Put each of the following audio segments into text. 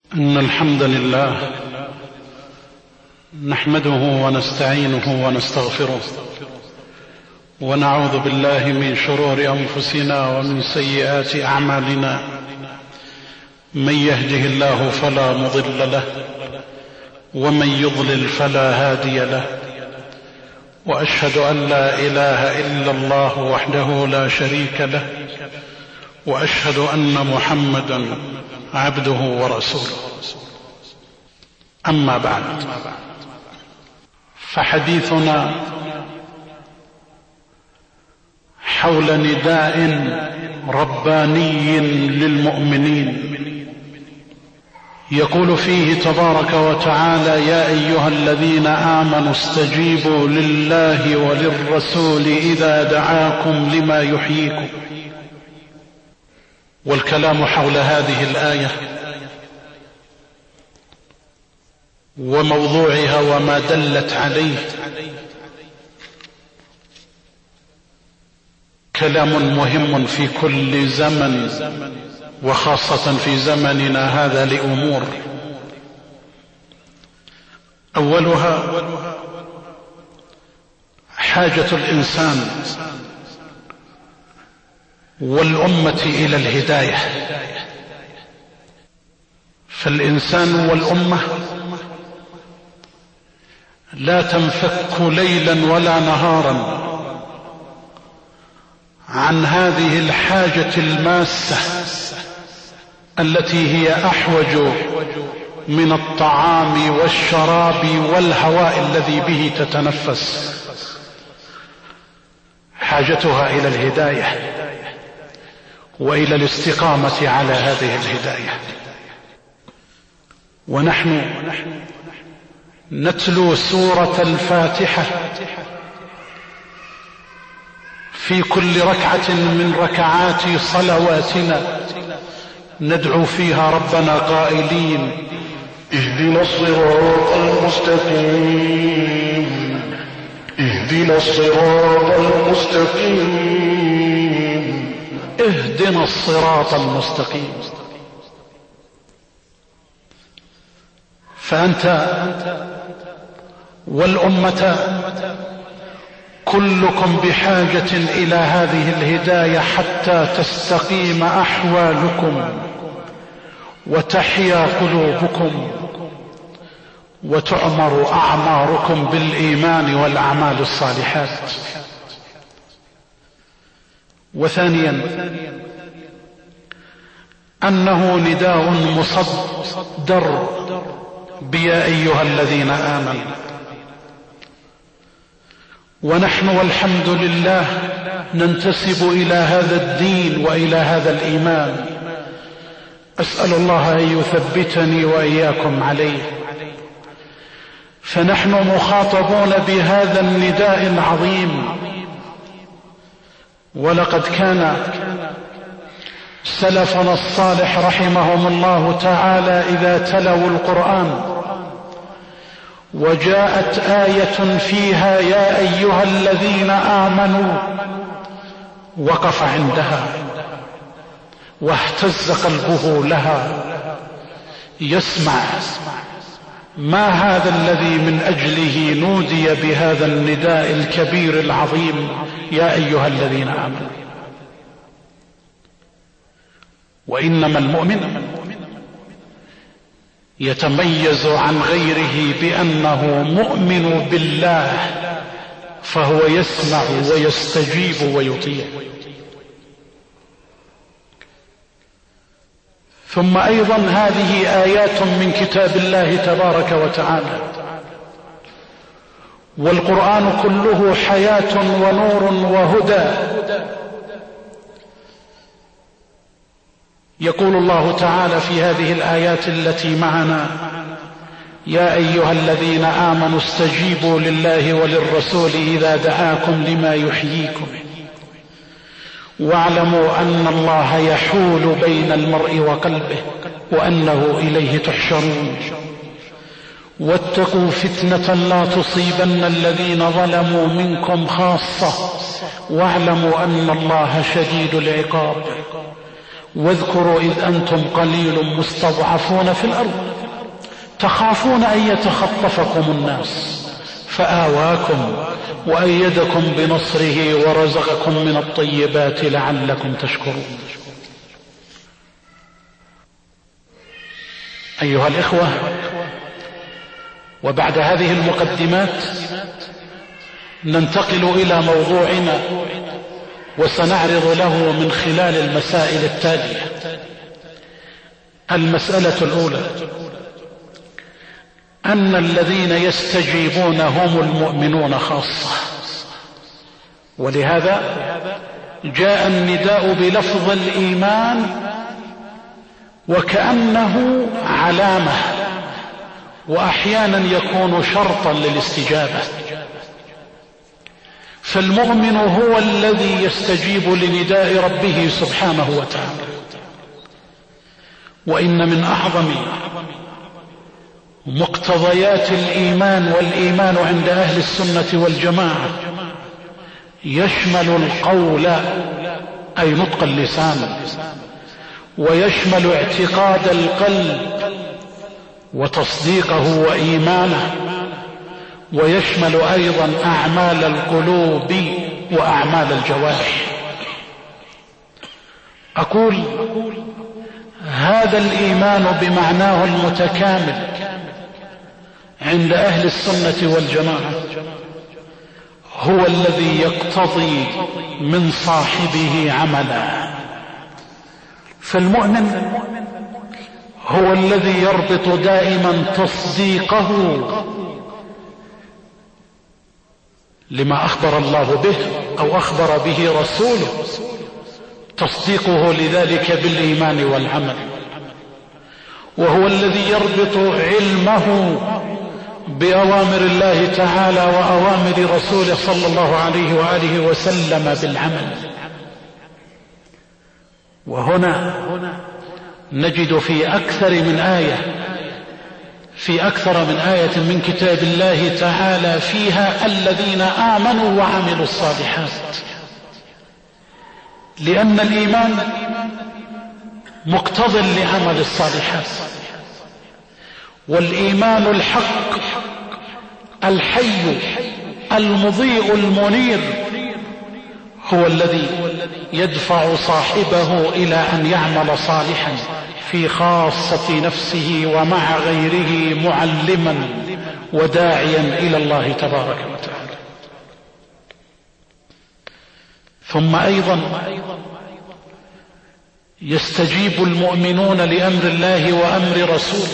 إن الحمد لله نحمده ونستعينه ونستغفره ونعوذ بالله من شرور أنفسنا ومن سيئات أعمالنا. من يهده الله فلا مضل له ومن يضلل فلا هادي له، وأشهد أن لا إله إلا الله وحده لا شريك له، وأشهد أن محمدا عبده ورسوله. أما بعد، فحديثنا حول نداء رباني للمؤمنين يقول فيه تبارك وتعالى: يا أيها الذين آمنوا استجيبوا لله وللرسول إذا دعاكم لما يحييكم. والكلام حول هذه الآية وموضوعها وما دلت عليه كلام مهم في كل زمن، وخاصة في زمننا هذا لأمور. أولها حاجة الإنسان والأمة إلى الهداية. فالإنسان والأمة لا تنفك ليلا ولا نهارا عن هذه الحاجة الماسة التي هي أحوج من الطعام والشراب والهواء الذي به تتنفس. حاجتها إلى الهداية وإلى الاستقامة على هذه الهداية. ونحن نتلو سورة الفاتحة في كل ركعة من ركعات صلواتنا، ندعو فيها ربنا قائلين: اهدنا الصراط المستقيم، اهدنا الصراط المستقيم، اهدنا الصراط المستقيم. فأنت والأمة كلكم بحاجة إلى هذه الهداية حتى تستقيم أحوالكم وتحيا قلوبكم وتعمر أعماركم بالإيمان والأعمال الصالحات. وثانيا أنه نداء مصدر بيا أيها الذين آمنوا. ونحن والحمد لله ننتسب إلى هذا الدين وإلى هذا الإيمان. أسأل الله أن يثبتني وإياكم عليه. فنحن مخاطبون بهذا النداء العظيم. ولقد كان سلفنا الصالح رحمهم الله تعالى إذا تلوا القرآن وجاءت آية فيها يا أيها الذين آمنوا وقف عندها واهتز قلبه لها، يسمع ما هذا الذي من أجله نودي بهذا النداء الكبير العظيم: يا أيها الذين آمنوا. وإنما المؤمن يتميز عن غيره بأنه مؤمن بالله، فهو يسمع ويستجيب ويطيع. ثم أيضا هذه آيات من كتاب الله تبارك وتعالى، والقرآن كله حياة ونور وهدى. يقول الله تعالى في هذه الآيات التي معنا: يا أيها الذين آمنوا استجيبوا لله وللرسول إذا دعاكم لما يحييكم، واعلموا أن الله يحول بين المرء وقلبه وأنه إليه تحشرون، واتقوا فتنة لا تصيبن الذين ظلموا منكم خاصة، واعلموا أن الله شديد العقاب. واذكروا إذ أنتم قليل مستضعفون في الأرض تخافون أن يتخطفكم الناس فآواكم وأيدكم بنصره ورزقكم من الطيبات لعلكم تشكرون. أيها الإخوة، وبعد هذه المقدمات ننتقل إلى موضوعنا، وسنعرض له من خلال المسائل التالية. المسألة الأولى: أن الذين يستجيبون هم المؤمنون خاصة، ولهذا جاء النداء بلفظ الإيمان وكأنه علامة، وأحيانا يكون شرطا للاستجابة. فالمؤمن هو الذي يستجيب لنداء ربه سبحانه وتعالى. وإن من أعظم مقتضيات الإيمان، والإيمان عند أهل السنة والجماعة يشمل القول أي نطق اللسان، ويشمل اعتقاد القلب وتصديقه وإيمانه، ويشمل أيضا أعمال القلوب وأعمال الجوارح. أقول هذا الإيمان بمعناه المتكامل عند أهل السنة والجماعة هو الذي يقتضي من صاحبه عملا. فالمؤمن هو الذي يربط دائما تصديقه لما أخبر الله به أو أخبر به رسوله، تصديقه لذلك بالإيمان والعمل، وهو الذي يربط علمه بأوامر الله تعالى وأوامر رسوله صلى الله عليه وآله وسلم بالعمل. وهنا نجد في أكثر من آية من كتاب الله تعالى فيها الذين آمنوا وعملوا الصالحات، لأن الإيمان مقتض لعمل الصالحات. والإيمان الحق الحي المضيء المنير هو الذي يدفع صاحبه إلى أن يعمل صالحا في خاصة نفسه ومع غيره، معلما وداعيا إلى الله تبارك وتعالى. ثم أيضا يستجيب المؤمنون لأمر الله وأمر رسوله،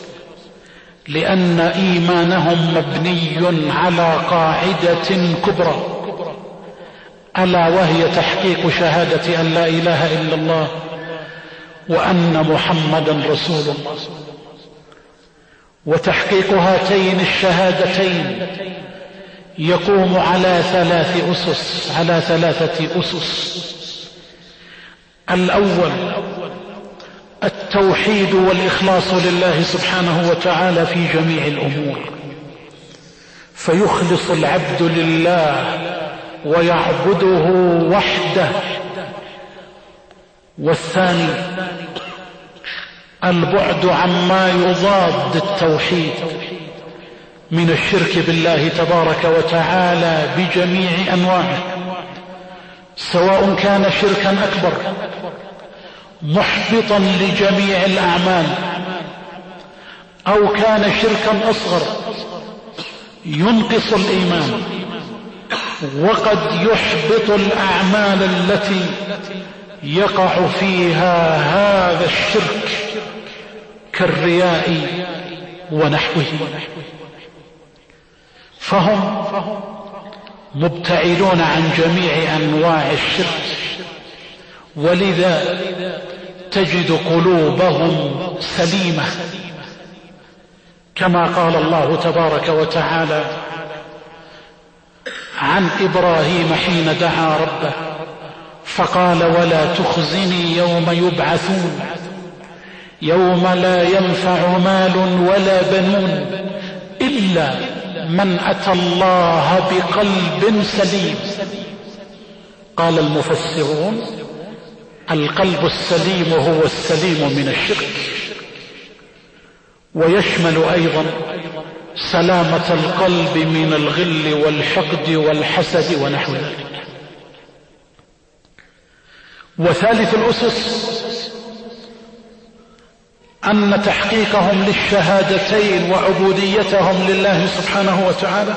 لأن إيمانهم مبني على قاعدة كبرى، ألا وهي تحقيق شهادة أن لا إله إلا الله وأن محمدا رسول الله. وتحقيق هاتين الشهادتين يقوم على ثلاثة أسس. الأول التوحيد والإخلاص لله سبحانه وتعالى في جميع الأمور، فيخلص العبد لله ويعبده وحده. والثاني البعد عما يضاد التوحيد من الشرك بالله تبارك وتعالى بجميع أنواعه، سواء كان شركا أكبر محبطا لجميع الأعمال، أو كان شركا أصغر ينقص الإيمان وقد يحبط الأعمال التي يقع فيها هذا الشرك كالرياء ونحوه. فهم مبتعدون عن جميع أنواع الشرك، ولذا تجد قلوبهم سليمة، كما قال الله تبارك وتعالى عن إبراهيم حين دعا ربه فقال ولا تخزني يوم يبعثون يوم لا ينفع مال ولا بنون إلا من أتى الله بقلب سليم. قال المفسرون القلب السليم هو السليم من الشرك، ويشمل أيضا سلامة القلب من الغل والحقد والحسد ونحو ذلك. وثالث الأسس أن تحقيقهم للشهادتين وعبوديتهم لله سبحانه وتعالى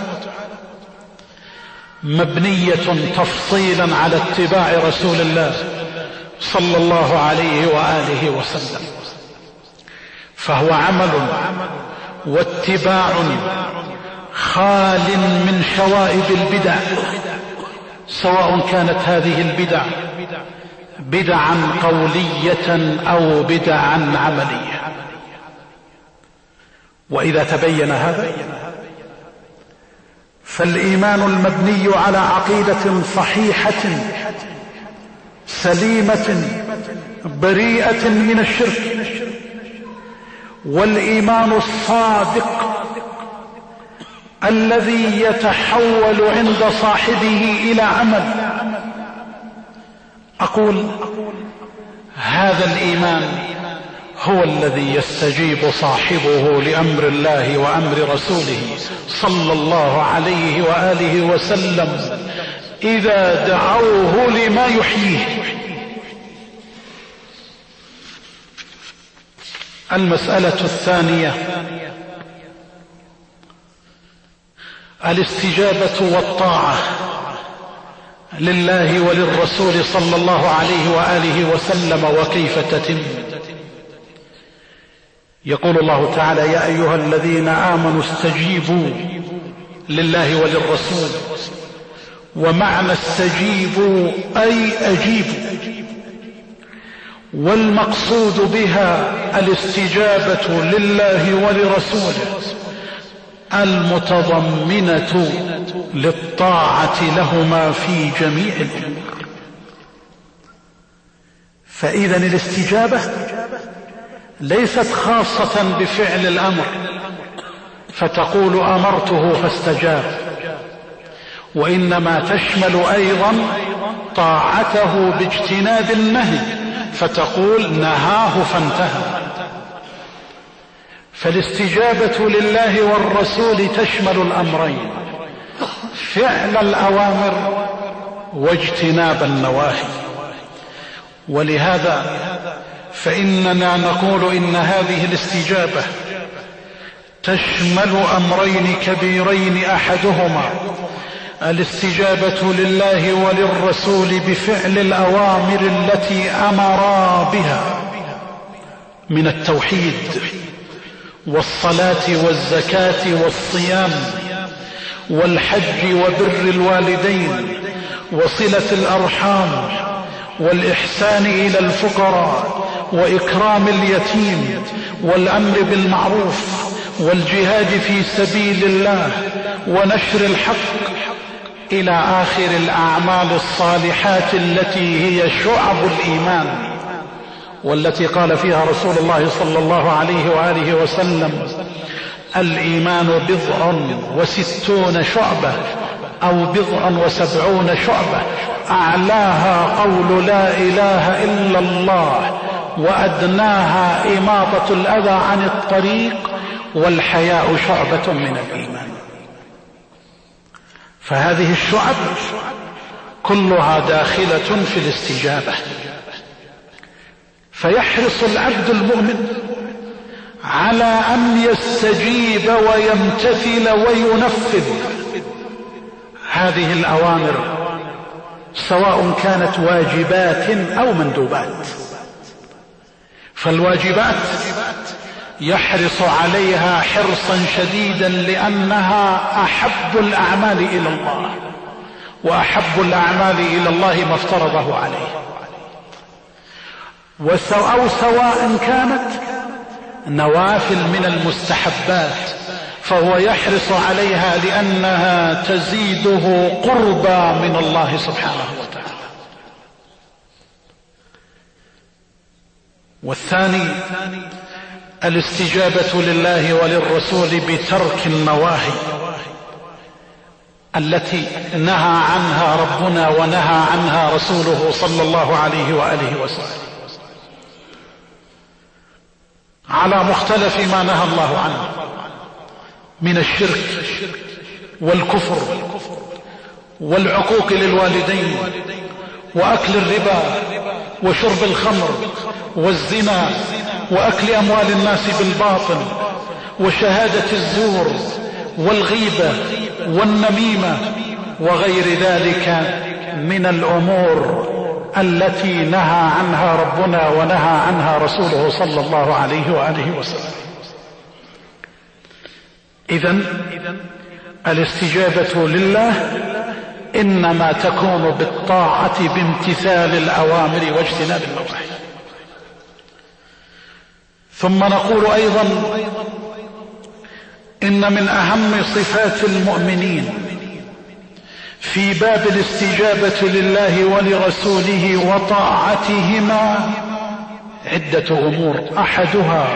مبنية تفصيلا على اتباع رسول الله صلى الله عليه وآله وسلم، فهو عمل واتباع خال من شوائب البدع، سواء كانت هذه البدع بدعا قولية أو بدعا عملية. وإذا تبين هذا فالإيمان المبني على عقيدة صحيحة سليمة بريئة من الشرك، والإيمان الصادق الذي يتحول عند صاحبه إلى عمل، أقول هذا الإيمان هو الذي يستجيب صاحبه لأمر الله وأمر رسوله صلى الله عليه وآله وسلم إذا دعوه لما يحييه. المسألة الثانية الاستجابة والطاعة لله وللرسول صلى الله عليه وآله وسلم، وكيف تتم؟ يقول الله تعالى: يا أيها الذين آمنوا استجيبوا لله وللرسول. ومعنى استجيبوا أي أجيبوا، والمقصود بها الاستجابة لله ولرسوله المتضمنة للطاعة لهما في جميع الأمور. فإذا الاستجابة ليست خاصة بفعل الأمر فتقول أمرته فاستجاب، وإنما تشمل أيضا طاعته باجتناب النهي فتقول نهاه فانتهى. فالاستجابة لله والرسول تشمل الأمرين: فعل الأوامر واجتناب النواهي. ولهذا فإننا نقول إن هذه الاستجابة تشمل أمرين كبيرين، أحدهما الاستجابة لله وللرسول بفعل الأوامر التي أمرا بها من التوحيد والصلاة والزكاة والصيام والحج وبر الوالدين وصلة الأرحام والإحسان إلى الفقراء وإكرام اليتيم والأمر بالمعروف والجهاد في سبيل الله ونشر الحق إلى آخر الأعمال الصالحات التي هي شعب الإيمان، والتي قال فيها رسول الله صلى الله عليه وآله وسلم: الإيمان 60 شعبة أو 70 شعبة، أعلاها قول لا إله إلا الله، وأدناها إماطة الأذى عن الطريق، والحياء شعبة من الإيمان. فهذه الشعب كلها داخلة في الاستجابة. فيحرص العبد المؤمن على أن يستجيب ويمتثل وينفذ هذه الأوامر، سواء كانت واجبات أو مندوبات. فالواجبات يحرص عليها حرصا شديدا لأنها أحب الأعمال إلى الله، وأحب الأعمال إلى الله ما افترضه عليه. أو سواء كانت نوافل من المستحبات فهو يحرص عليها لأنها تزيده قربا من الله سبحانه وتعالى. والثاني الاستجابة لله وللرسول بترك النواهي التي نهى عنها ربنا ونهى عنها رسوله صلى الله عليه وآله وسلم، على مختلف ما نهى الله عنه من الشرك والكفر والعقوق للوالدين وأكل الربا وشرب الخمر والزنا وأكل أموال الناس بالباطل وشهادة الزور والغيبة والنميمة وغير ذلك من الأمور التي نهى عنها ربنا ونهى عنها رسوله صلى الله عليه وآله وسلم. إذن الاستجابة لله إنما تكون بالطاعة بامتثال الأوامر واجتناب النواهي. ثم نقول أيضا إن من أهم صفات المؤمنين في باب الاستجابة لله ولرسوله وطاعتهما عدة أمور، أحدها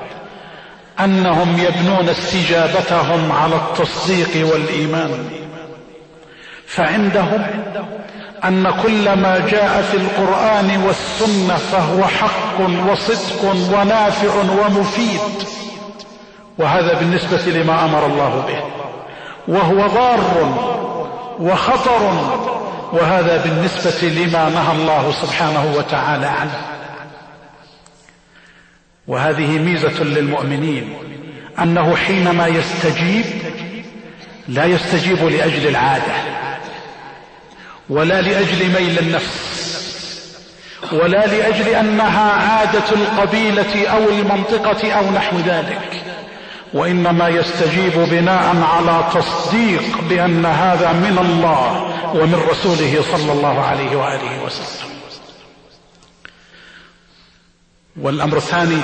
أنهم يبنون استجابتهم على التصديق والإيمان، فعندهم أن كل ما جاء في القرآن والسنة فهو حق وصدق ونافع ومفيد، وهذا بالنسبة لما أمر الله به، وهو ضار وخطر، وهذا بالنسبة لما نهى الله سبحانه وتعالى عنه. وهذه ميزة للمؤمنين، أنه حينما يستجيب لا يستجيب لأجل العادة ولا لأجل ميل النفس ولا لأجل أنها عادة القبيلة أو المنطقة أو نحو ذلك، وإنما يستجيب بناء على تصديق بأن هذا من الله ومن رسوله صلى الله عليه وآله وسلم. والأمر الثاني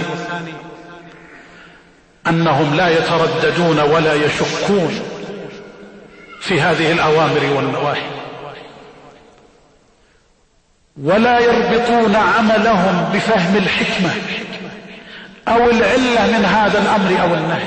أنهم لا يترددون ولا يشكون في هذه الأوامر والنواهي، ولا يربطون عملهم بفهم الحكمة أو العلة من هذا الأمر أو النهي.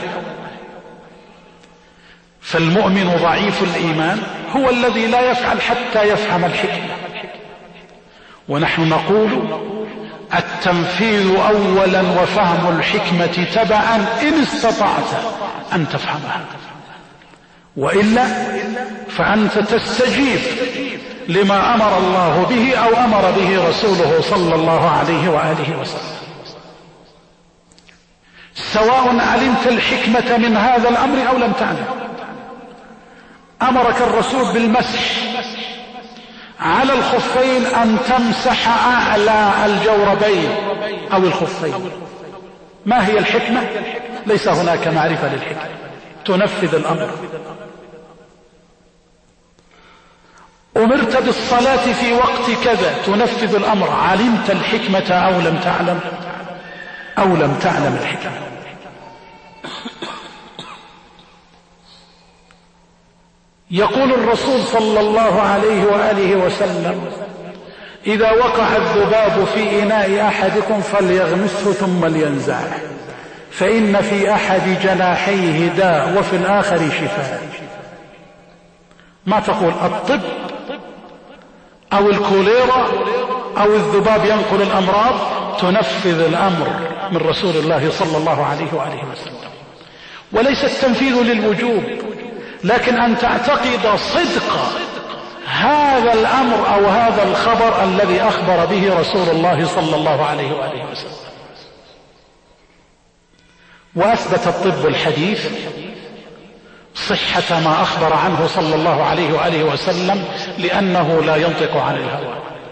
فالمؤمن ضعيف الإيمان هو الذي لا يفعل حتى يفهم الحكمة، ونحن نقول التنفيذ أولا وفهم الحكمة تبعا إن استطعت أن تفهمها، وإلا فأنت تستجيب لما أمر الله به أو أمر به رسوله صلى الله عليه وآله وسلم، سواء علمت الحكمة من هذا الأمر أو لم تعلم. أمرك الرسول بالمسح على الخفين أن تمسح أعلى الجوربين أو الخفين. ما هي الحكمة؟ ليس هناك معرفة للحكمة، تنفذ الأمر. أمرت بالصلاة في وقت كذا، تنفذ الأمر، علمت الحكمة أو لم تعلم أو لم تعلم الحكمة. يقول الرسول صلى الله عليه وآله وسلم: إذا وقع الذباب في إناء أحدكم فليغمسه ثم لينزعه، فإن في أحد جناحيه داء وفي الآخر شفاء. ما تقول الطب أو الكوليرا أو الذباب ينقل الأمراض، تنفذ الأمر من رسول الله صلى الله عليه وآله وسلم. وليس التنفيذ للوجوب، لكن أن تعتقد صدق هذا الأمر أو هذا الخبر الذي أخبر به رسول الله صلى الله عليه وآله وسلم. وأثبت الطب الحديث صحة ما أخبر عنه صلى الله عليه وآله وسلم، لأنه لا ينطق عن الهوى.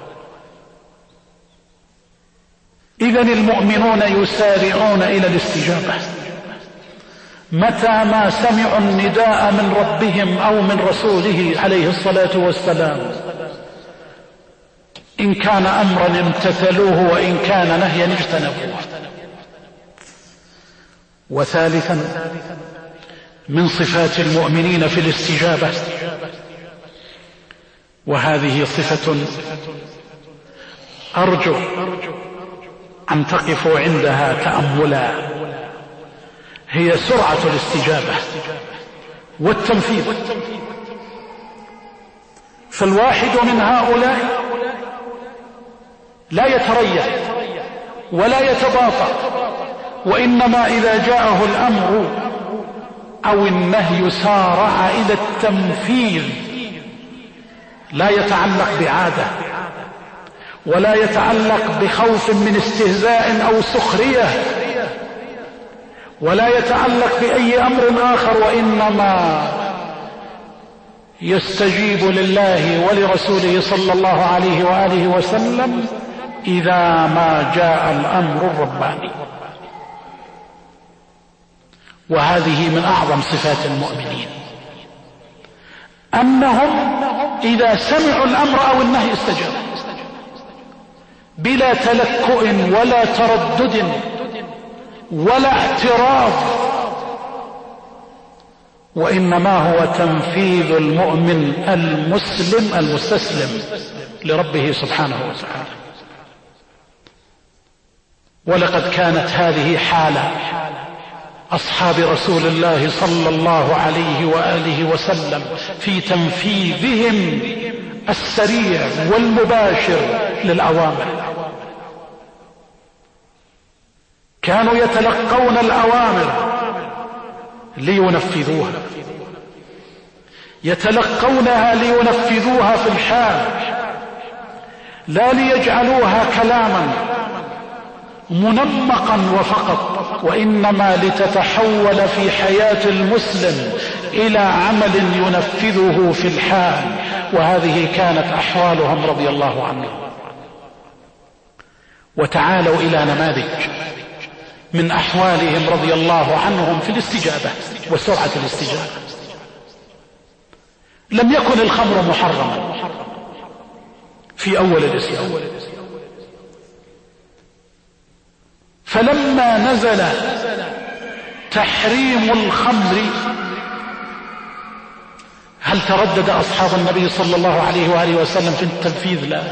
إذن المؤمنون يسارعون إلى الاستجابة متى ما سمعوا النداء من ربهم أو من رسوله عليه الصلاة والسلام، إن كان أمرا امتثلوه وإن كان نهيا اجتنبوه. وثالثا من صفات المؤمنين في الاستجابة، وهذه صفة أرجو أن تقفوا عندها تأملا، هي سرعة الاستجابة والتنفيذ. فالواحد من هؤلاء لا يتريث ولا يتباطأ، وإنما إذا جاءه الأمر أو النهي سارع إلى التنفيذ، لا يتعلق بعادة ولا يتعلق بخوف من استهزاء أو سخرية ولا يتعلق بأي أمر آخر، وإنما يستجيب لله ولرسوله صلى الله عليه وآله وسلم إذا ما جاء الأمر الرباني. وهذه من أعظم صفات المؤمنين، أنهم إذا سمعوا الأمر أو النهي استجابوا بلا تلكؤ ولا تردد ولا اعتراض، وإنما هو تنفيذ المؤمن المسلم المستسلم لربه سبحانه وتعالى. ولقد كانت هذه حالة أصحاب رسول الله صلى الله عليه وآله وسلم في تنفيذهم السريع والمباشر للأوامر. كانوا يتلقون الأوامر لينفذوها، يتلقونها لينفذوها في الحال، لا ليجعلوها كلاما منمقا وفقط، وإنما لتتحول في حياة المسلم إلى عمل ينفذه في الحال. وهذه كانت أحوالهم رضي الله عنهم. وتعالوا إلى نماذج من أحوالهم رضي الله عنهم في الاستجابة وسرعة الاستجابة. لم يكن الخمر محرما في أول الإسلام، فلما نزل تحريم الخمر هل تردد أصحاب النبي صلى الله عليه وآله وسلم في التنفيذ؟ لا.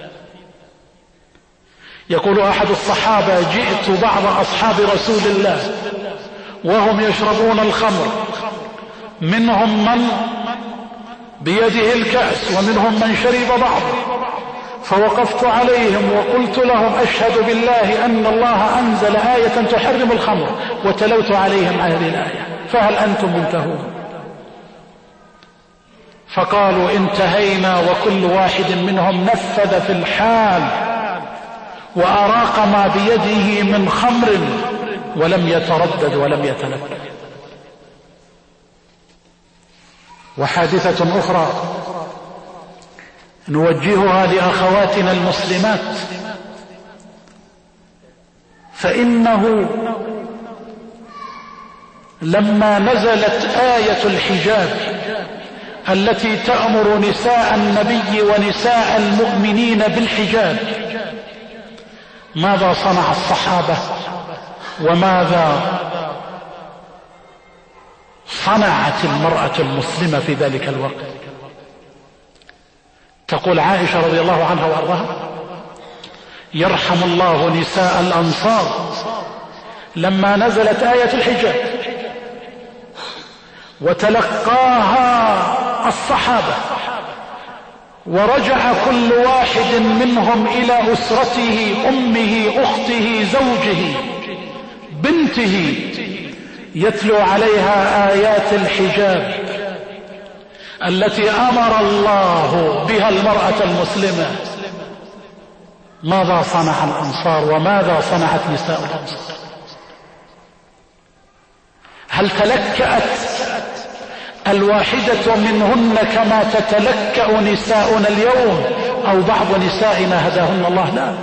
يقول أحد الصحابة: جئت بعض أصحاب رسول الله وهم يشربون الخمر، منهم من بيده الكأس ومنهم من شرب بعضه، فوقفت عليهم وقلت لهم: أشهد بالله أن الله أنزل آية تحرم الخمر، وتلوت عليهم هذه الآية، فهل أنتم منتهون؟ فقالوا: انتهينا، وكل واحد منهم نفذ في الحال وأراق ما بيده من خمر ولم يتردد ولم يتلكأ. وحادثة أخرى نوجهها لأخواتنا المسلمات، فإنه لما نزلت آية الحجاب التي تأمر نساء النبي ونساء المؤمنين بالحجاب، ماذا صنع الصحابة وماذا صنعت المرأة المسلمة في ذلك الوقت؟ تقول عائشة رضي الله عنها وأرضاها: يرحم الله نساء الأنصار لما نزلت آية الحجاب وتلقاها الصحابة، ورجع كل واحد منهم إلى أسرته، أمه، أخته، زوجه، بنته، يتلو عليها آيات الحجاب التي أمر الله بها المرأة المسلمة. ماذا صنع الأنصار وماذا صنعت نساء الأنصار؟ هل تلكأت الواحدة منهن كما تتلكأ نساؤنا اليوم أو بعض نسائنا هداهن الله؟ لا.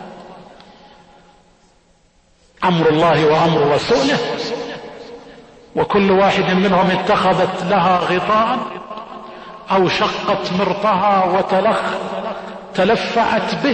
أمر الله وأمر رسوله، وكل واحد منهم اتخذت لها غطاء أو شقت مرطها وتلفعت به.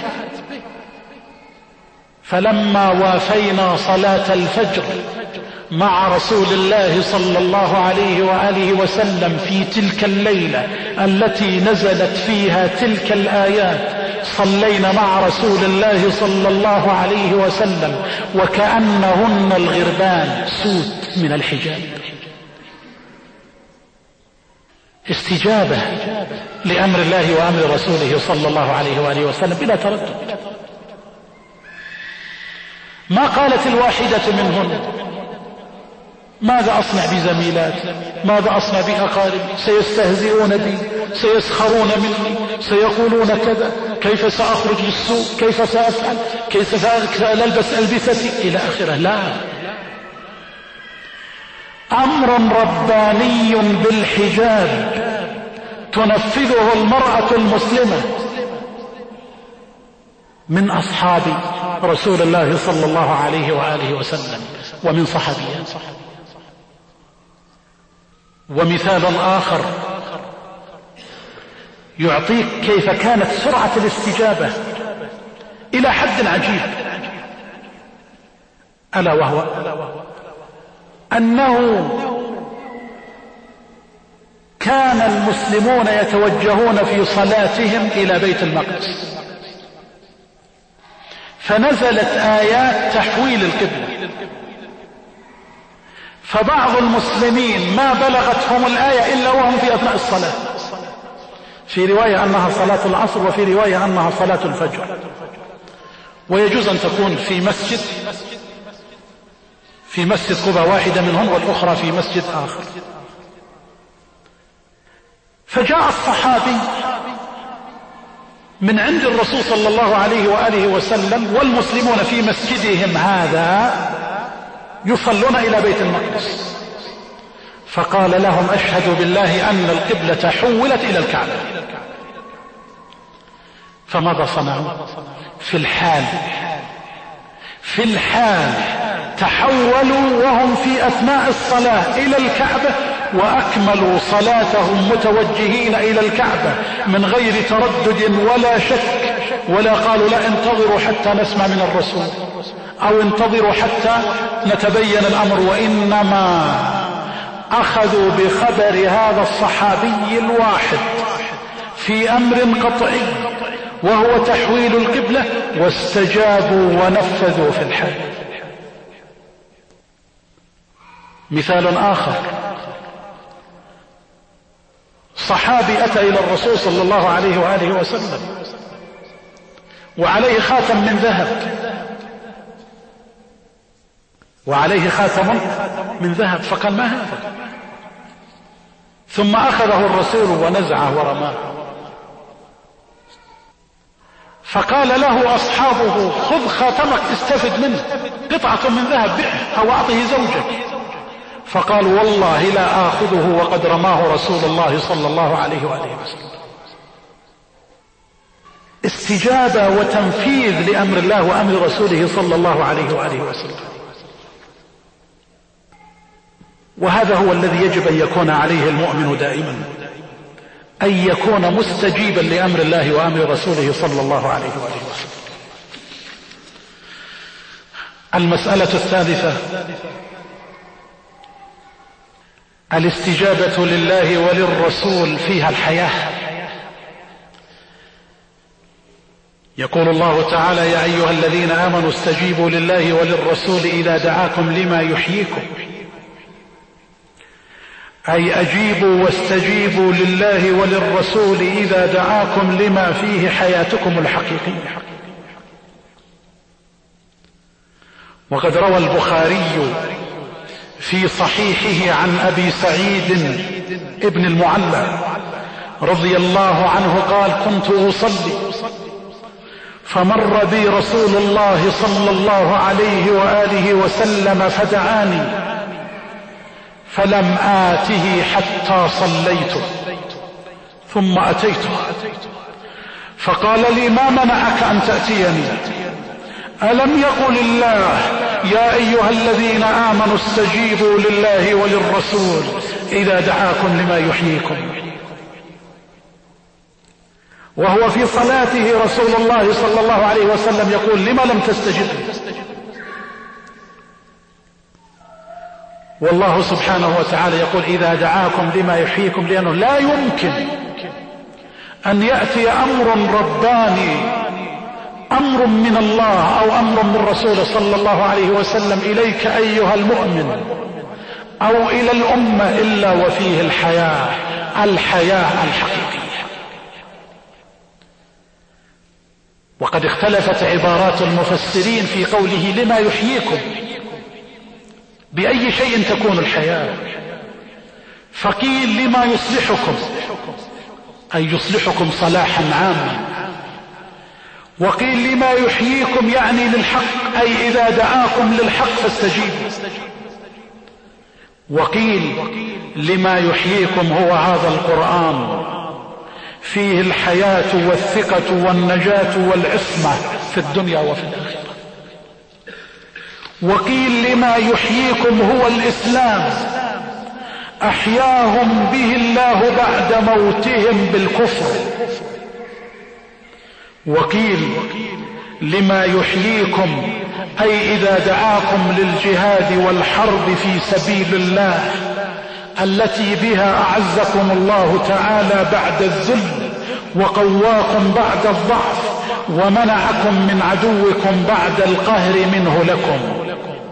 فلما وافينا صلاة الفجر مع رسول الله صلى الله عليه وآله وسلم في تلك الليلة التي نزلت فيها تلك الآيات، صلينا مع رسول الله صلى الله عليه وسلم وكأنهن الغربان، سود من الحجاب. استجابة لأمر الله وأمر رسوله صلى الله عليه وآله وسلم بلا تردد. ما قالت الواحدة منهن ماذا أصنع بزميلاتي، ماذا أصنع بأقاربي، سيستهزئون بي، سيسخرون مني، سيقولون كذا، كيف سأخرج للسوق، كيف سأفعل، كيف سألبس ألبستي إلى آخره. لا، أمر رباني بالحجاب تنفذه المرأة المسلمة من أصحاب رسول الله صلى الله عليه وآله وسلم ومن صحابيات. ومثال آخر يعطيك كيف كانت سرعة الاستجابة إلى حد عجيب، ألا وهو أنه كان المسلمون يتوجهون في صلاتهم إلى بيت المقدس، فنزلت آيات تحويل القبلة، فبعض المسلمين ما بلغتهم الآية إلا وهم في أثناء الصلاة، في رواية أنها صلاة العصر وفي رواية أنها صلاة الفجر، ويجوز أن تكون في مسجد قباء واحدة منهم والأخرى في مسجد آخر. فجاء الصحابي من عند الرسول صلى الله عليه وآله وسلم والمسلمون في مسجدهم هذا يصلون إلى بيت المقدس، فقال لهم أشهد بالله أن القبلة حولت إلى الكعبة. فماذا صنعوا؟ في الحال تحولوا وهم في أثناء الصلاة إلى الكعبة، وأكملوا صلاتهم متوجهين إلى الكعبة من غير تردد ولا شك، ولا قالوا لا انتظروا حتى نسمع من الرسول أو انتظروا حتى نتبين الأمر، وإنما أخذوا بخبر هذا الصحابي الواحد في أمر قطعي وهو تحويل القبلة، واستجابوا ونفذوا في الحال. مثال آخر، صحابي أتى إلى الرسول صلى الله عليه وآله وسلم وعليه خاتم من ذهب، فقال ما هذا؟ ثم أخذه الرسول ونزعه ورماه، فقال له أصحابه خذ خاتمك استفد منه، قطعة من ذهب بيعه أو أعطه زوجك. فقال والله لا آخذه وقد رماه رسول الله صلى الله عليه وآله وسلم. استجابة وتنفيذ لأمر الله وأمر رسوله صلى الله عليه وآله وسلم. وهذا هو الذي يجب أن يكون عليه المؤمن دائما، أن يكون مستجيبا لأمر الله وأمر رسوله صلى الله عليه وآله وسلم. المسألة الثالثة، الاستجابة لله وللرسول فيها الحياة. يقول الله تعالى يا أيها الذين آمنوا استجيبوا لله وللرسول إذا دعاكم لما يحييكم، أي أجيبوا واستجيبوا لله وللرسول إذا دعاكم لما فيه حياتكم الحقيقية. وقد روى البخاري في صحيحه عن أبي سعيد ابن المعلى رضي الله عنه قال كنت أصلي فمر بي رسول الله صلى الله عليه وآله وسلم فدعاني فلم آته حتى صليت، ثم أتيته فقال لي ما منعك أن تأتيني؟ ألم يقل الله يا أيها الذين آمنوا استجيبوا لله وللرسول إذا دعاكم لما يحييكم؟ وهو في صلاته رسول الله صلى الله عليه وسلم يقول لما لم تستجبوا؟ والله سبحانه وتعالى يقول إذا دعاكم لما يحييكم، لأنه لا يمكن أن يأتي أمر رباني، أمر من الله أو أمر من رسول صلى الله عليه وسلم إليك أيها المؤمن أو إلى الأمة إلا وفيه الحياة الحياة الحقيقية. وقد اختلفت عبارات المفسرين في قوله لما يحييكم، بأي شيء تكون الحياة؟ فقيل لما يصلحكم، أي يصلحكم صلاحا عاما. وقيل لما يحييكم يعني للحق، أي إذا دعاكم للحق فاستجيبوا. وقيل لما يحييكم هو هذا القرآن، فيه الحياة والثقة والنجاة والعصمة في الدنيا وفي الآخرة. وقيل لما يحييكم هو الإسلام، أحياهم به الله بعد موتهم بالكفر. وقيل لما يحييكم أي إذا دعاكم للجهاد والحرب في سبيل الله التي بها أعزكم الله تعالى بعد الذل وقواكم بعد الضعف ومنعكم من عدوكم بعد القهر منه لكم.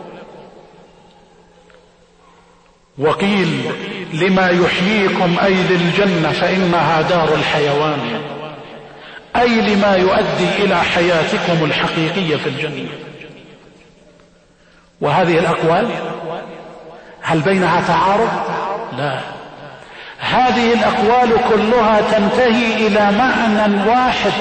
وقيل لما يحييكم أي للجنة فإنها دار الحيوان، أي لما يؤدي إلى حياتكم الحقيقية في الجنة. وهذه الأقوال هل بينها تعارض؟ لا، هذه الأقوال كلها تنتهي إلى معنى واحد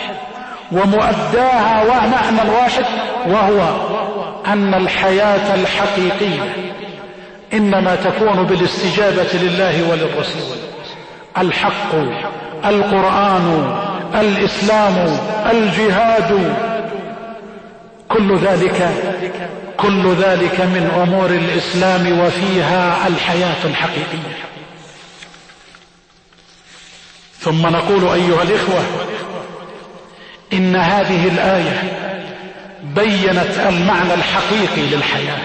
ومؤداها معنى واحد، وهو أن الحياة الحقيقية إنما تكون بالاستجابة لله وللرسول. الحق، القرآن، الإسلام، الجهاد، كل ذلك من أمور الإسلام وفيها الحياة الحقيقية. ثم نقول أيها الإخوة إن هذه الآية بيّنت المعنى الحقيقي للحياة.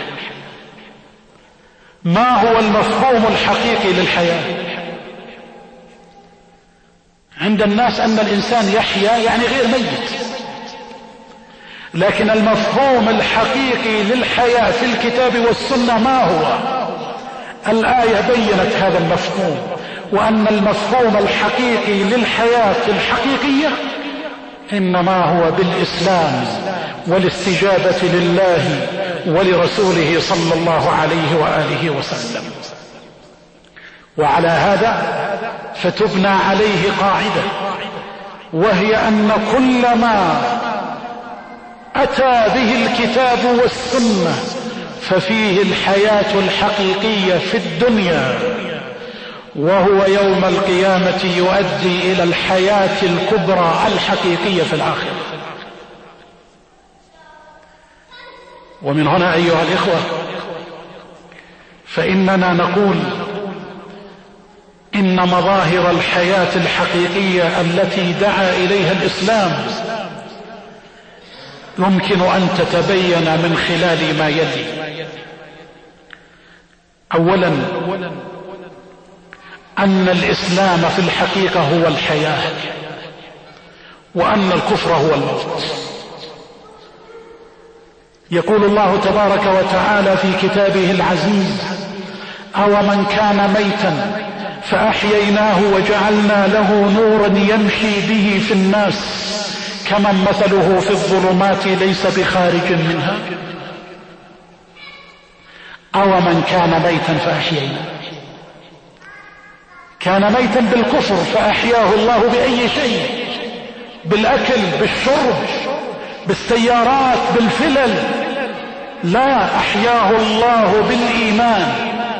ما هو المفهوم الحقيقي للحياة؟ عند الناس أن الإنسان يحيا يعني غير ميت، لكن المفهوم الحقيقي للحياة في الكتاب والسنة ما هو؟ الآية بيّنت هذا المفهوم، وأن المفهوم الحقيقي للحياة الحقيقية إنما هو بالإسلام والاستجابة لله ولرسوله صلى الله عليه وآله وسلم. وعلى هذا فتبنى عليه قاعدة، وهي أن كل ما أتى به الكتاب والسنة ففيه الحياة الحقيقية في الدنيا، وهو يوم القيامة يؤدي إلى الحياة الكبرى الحقيقية في الآخرة. ومن هنا أيها الإخوة فإننا نقول إن مظاهر الحياة الحقيقية التي دعا إليها الإسلام يمكن أن تتبين من خلال ما يلي. أولا أن الإسلام في الحقيقة هو الحياة، وأن الكفر هو الموت. يقول الله تبارك وتعالى في كتابه العزيز: أومن كان ميتا فأحييناه وجعلنا له نورا يمشي به في الناس كمن مثله في الظلمات ليس بخارج منها. أومن كان ميتا فأحييناه، كان ميتا بالكفر فأحياه الله بأي شيء؟ بالأكل، بالشرب، بالسيارات، بالفلل؟ لا، أحياه الله بالإيمان.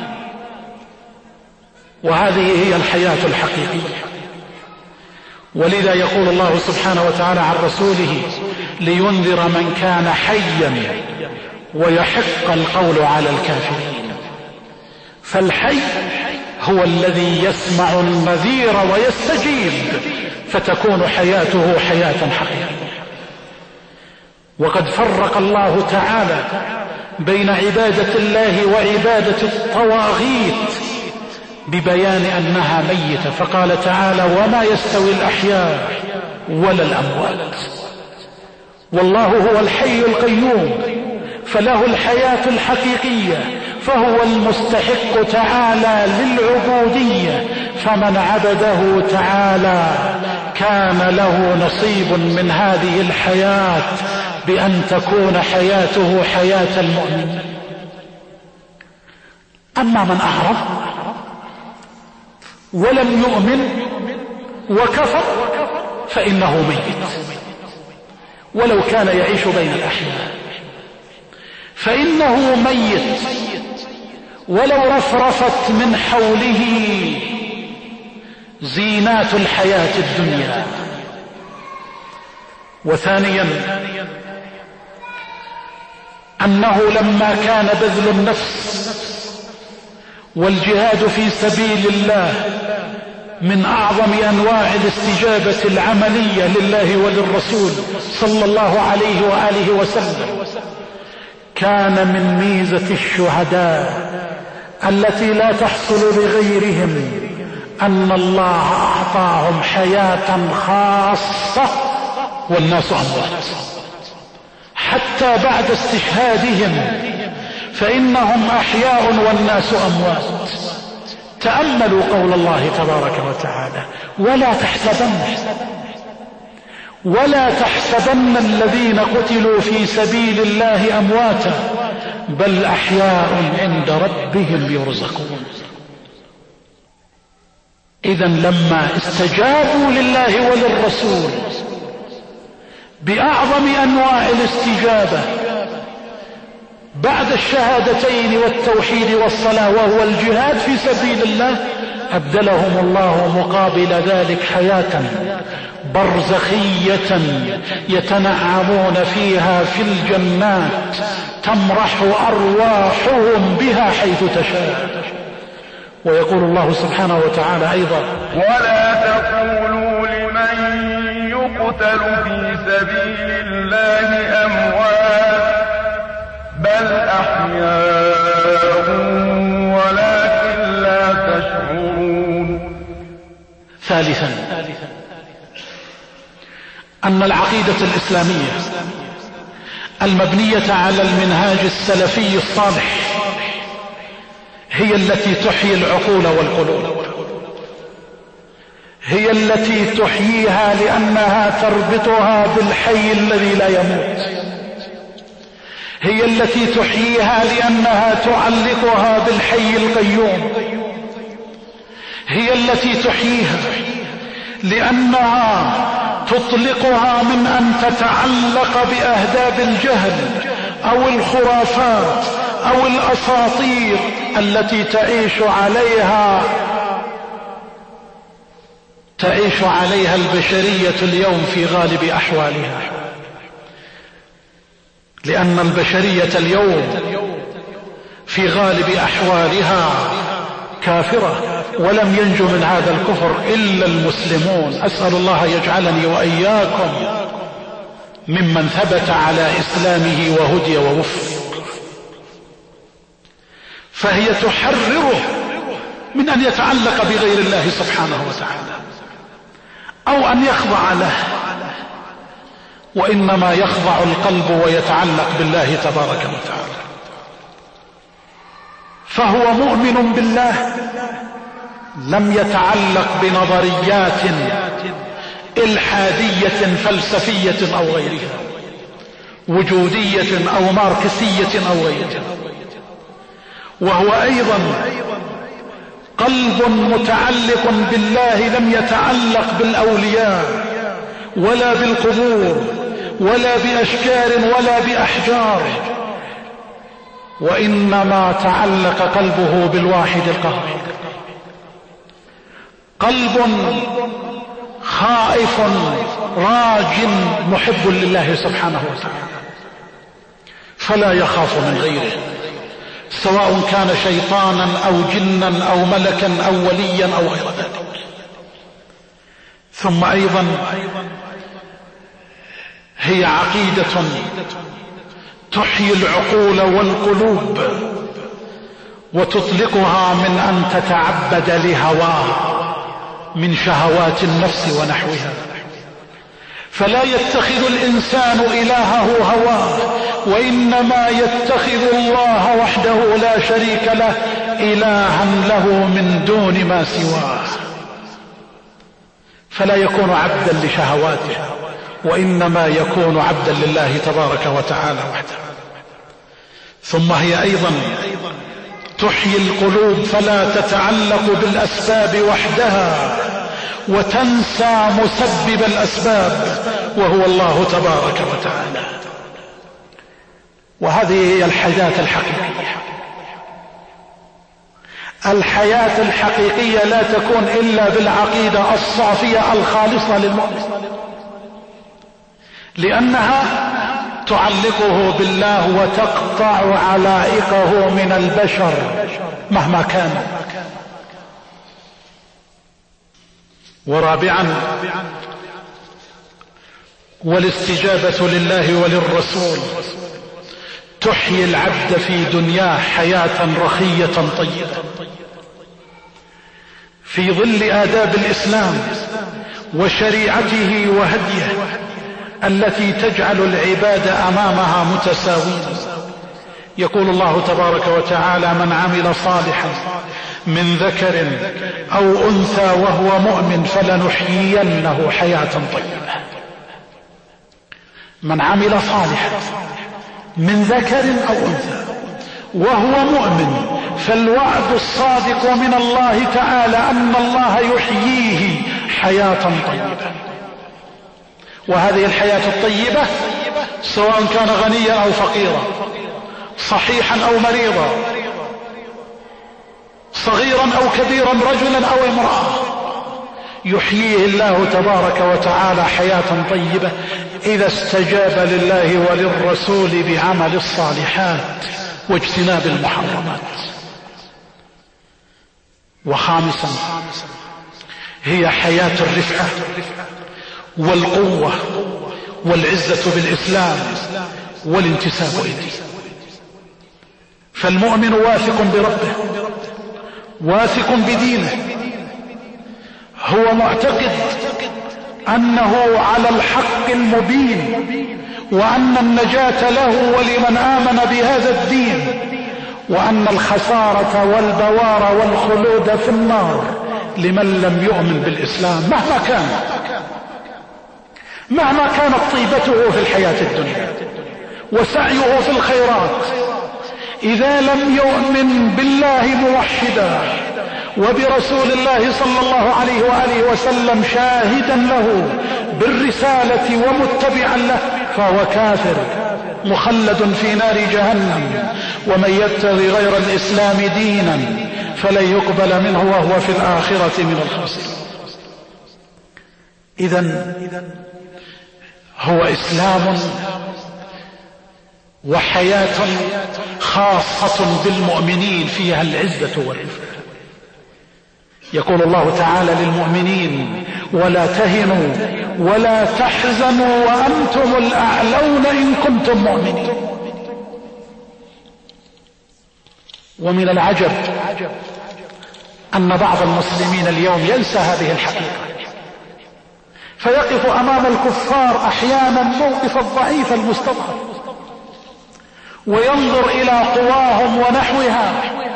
وهذه هي الحياة الحقيقية. ولذا يقول الله سبحانه وتعالى عن رسوله: لينذر من كان حيا ويحق القول على الكافرين. فالحي هو الذي يسمع النذير ويستجيب، فتكون حياته حياة حقيقية. وقد فرق الله تعالى بين عبادة الله وعبادة الطواغيت ببيان أنها ميتة، فقال تعالى: وما يستوي الأحياء ولا الأموات. والله هو الحي القيوم، فله الحياة الحقيقية، فهو المستحق تعالى للعبودية، فمن عبده تعالى كان له نصيب من هذه الحياة بأن تكون حياته حياة المؤمن. أما من أعرض ولم يؤمن وكفر فإنه ميت ولو كان يعيش بين الأحياء، فإنه ميت ولو رفرفت من حوله زينات الحياة الدنيا. وثانيا أنه لما كان بذل النفس والجهاد في سبيل الله من أعظم أنواع الاستجابة العملية لله وللرسول صلى الله عليه وآله وسلم، كان من ميزة الشهداء التي لا تحصل لغيرهم أن الله أعطاهم حياة خاصة والناس أموات. حتى بعد استشهادهم فإنهم أحياء والناس أموات. تأملوا قول الله تبارك وتعالى: ولا تحسبن الذين قتلوا في سبيل الله أمواتا بل أحياء عند ربهم يرزقون. إذن لما استجابوا لله وللرسول بأعظم أنواع الاستجابة بعد الشهادتين والتوحيد والصلاة وهو الجهاد في سبيل الله، أبدلهم الله مقابل ذلك حياة برزخية يتنعمون فيها في الجنات تمرح أرواحهم بها حيث تشاء. ويقول الله سبحانه وتعالى أيضا: ولا تقولوا لمن يقتل في سبيل الله أموات بل أحياء ولكن لا تشعرون. ثالثا أن العقيدة الإسلامية المبنية على المنهاج السلفي الصالح هي التي تحيي العقول والقلوب، هي التي تحييها لأنها تربطها بالحي الذي لا يموت، هي التي تحييها لأنها تعلقها بالحي القيوم، هي التي تحييها لأنها تطلقها من أن تتعلق بأهداب الجهل أو الخرافات أو الأساطير التي تعيش عليها البشرية اليوم في غالب أحوالها. لأن البشرية اليوم في غالب أحوالها كافرة، ولم ينجو من هذا الكفر إلا المسلمون. أسأل الله يجعلني وإياكم ممن ثبت على إسلامه وهدي ووفق. فهي تحرره من أن يتعلق بغير الله سبحانه وتعالى أو أن يخضع له، وإنما يخضع القلب ويتعلق بالله تبارك وتعالى. فهو مؤمن بالله لم يتعلق بنظريات إلحادية فلسفية أو غيرها، وجودية أو ماركسية أو غيرها. وهو أيضا قلب متعلق بالله لم يتعلق بالأولياء ولا بالقبور ولا بأشجار ولا بأحجار، وإنما تعلق قلبه بالواحد القهار. قلب خائف راج محب لله سبحانه وتعالى، فلا يخاف من غيره، سواء كان شيطانا أو جنا أو ملكا أو وليا أو غير ذلك. ثم أيضا هي عقيدة تحيي العقول والقلوب وتطلقها من أن تتعبد لهواه من شهوات النفس ونحوها. فلا يتخذ الإنسان إلهه هواه، وإنما يتخذ الله وحده لا شريك له إلها له من دون ما سواه. فلا يكون عبدا لشهواته، وإنما يكون عبدا لله تبارك وتعالى وحده. ثم هي أيضا تحيي القلوب فلا تتعلق بالأسباب وحدها وتنسى مسبب الأسباب وهو الله تبارك وتعالى. وهذه هي الحياة الحقيقية. الحياة الحقيقية لا تكون إلا بالعقيدة الصافية الخالصة للمؤمن، لأنها تعلقه بالله وتقطع علائقه من البشر مهما كان. ورابعا، والاستجابة لله وللرسول تحيي العبد في دنياه حياة رخية طيبة في ظل آداب الإسلام وشريعته وهديه التي تجعل العباد أمامها متساوين. يقول الله تبارك وتعالى: من عمل صالحا من ذكر أو أنثى وهو مؤمن فلنحيينه حياة طيبة. من عمل صالحا من ذكر أو أنثى وهو مؤمن، فالوعد الصادق من الله تعالى أن الله يحييه حياة طيبة. وهذه الحياة الطيبة سواء كان غنيا أو فقيرا، صحيحا أو مريضا، صغيرا أو كبيرا، رجلا أو امرأة، يحييه الله تبارك وتعالى حياة طيبة إذا استجاب لله وللرسول بعمل الصالحات واجتناب المحرمات. وخامسا، هي حياة الرفعة والقوة والعزة بالإسلام والانتساب إليه. فالمؤمن واثق بربه، واثق بدينه، هو معتقد أنه على الحق المبين، وأن النجاة له ولمن آمن بهذا الدين، وأن الخسارة والبوار والخلود في النار لمن لم يؤمن بالإسلام مهما كانت طيبته في الحياة الدنيا وسعيه في الخيرات، إذا لم يؤمن بالله موحدا وبرسول الله صلى الله عليه وآله وسلم شاهدا له بالرسالة ومتبعا له، فهو كافر مخلد في نار جهنم. ومن يبتغي غير الإسلام دينا فلن يقبل منه وهو في الآخرة من الخاسرين. إذن هو إسلام وحياة خاصة بالمؤمنين فيها العزة والرفعة. يقول الله تعالى للمؤمنين: ولا تهنوا ولا تحزنوا وأنتم الأعلون إن كنتم مؤمنين. ومن العجب أن بعض المسلمين اليوم ينسى هذه الحقيقة، فيقف أمام الكفار أحيانا موقف الضعيف المستضعف، وينظر إلى قواهم ونحوها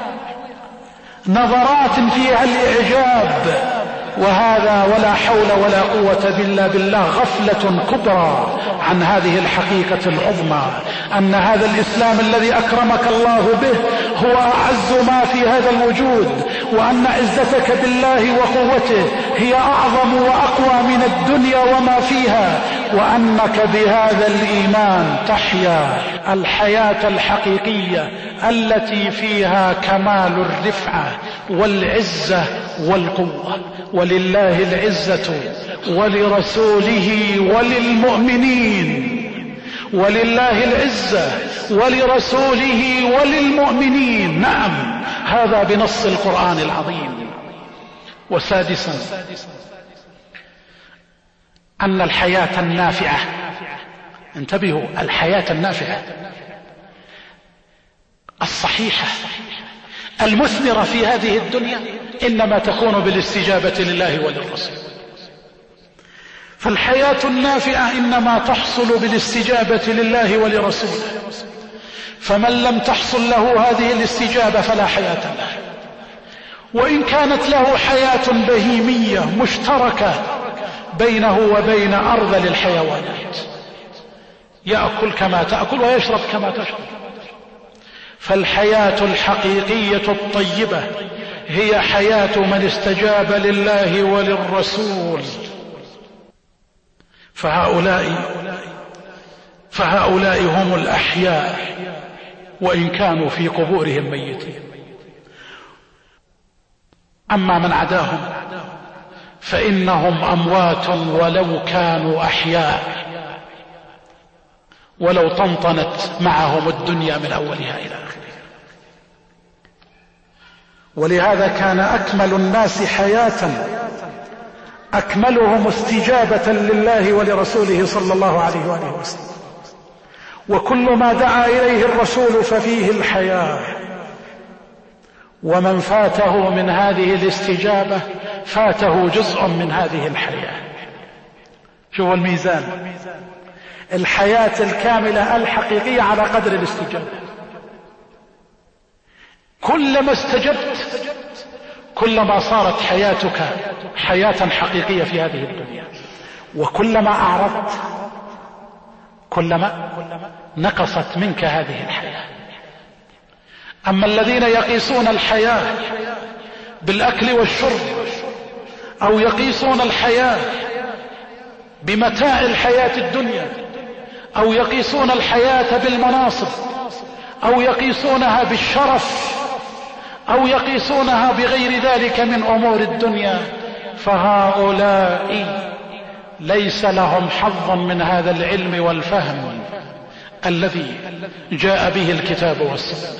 نظرات فيها الإعجاب، وهذا ولا حول ولا قوة إلا بالله غفلة كبرى عن هذه الحقيقة العظمى، أن هذا الإسلام الذي أكرمك الله به هو أعز ما في هذا الوجود، وأن عزتك بالله وقوته هي أعظم وأقوى من الدنيا وما فيها، وأنك بهذا الإيمان تحيا الحياة الحقيقية التي فيها كمال الرفعة والعزة والقوة. ولله العزة ولرسوله وللمؤمنين، ولله العزة ولرسوله وللمؤمنين، نعم، هذا بنص القرآن العظيم. وسادسا، أن الحياة النافعة، انتبهوا، الحياة النافعة الصحيحة المثمرة في هذه الدنيا إنما تكون بالاستجابة لله وللرسول. فالحياة النافعة إنما تحصل بالاستجابة لله ولرسوله، فمن لم تحصل له هذه الاستجابة فلا حياة له، وإن كانت له حياة بهيمية مشتركة بينه وبين أرذل الحيوانات، يأكل كما تأكل ويشرب كما تشرب. فالحياة الحقيقية الطيبة هي حياة من استجاب لله وللرسول. فهؤلاء هم الأحياء وإن كانوا في قبورهم ميتين. أما من عداهم فإنهم أموات ولو كانوا أحياء، ولو طنطنت معهم الدنيا من أولها إلى آخرها. ولهذا كان أكمل الناس حياة أكملهم استجابة لله ولرسوله صلى الله عليه وآله وسلم. وكل ما دعا إليه الرسول ففيه الحياة، ومن فاته من هذه الاستجابة فاته جزء من هذه الحياة. شوفوا الميزان، الحياة الكاملة الحقيقية على قدر الاستجابة. كلما استجبت كلما صارت حياتك حياة حقيقية في هذه الدنيا، وكلما أعرضت كلما نقصت منك هذه الحياة. أما الذين يقيسون الحياة بالأكل والشرب، أو يقيسون الحياة بمتاع الحياة الدنيا، أو يقيسون الحياة بالمناصب، أو يقيسونها بالشرف، أو يقيسونها بغير ذلك من أمور الدنيا، فهؤلاء ليس لهم حظ من هذا العلم والفهم الذي جاء به الكتاب والسنة.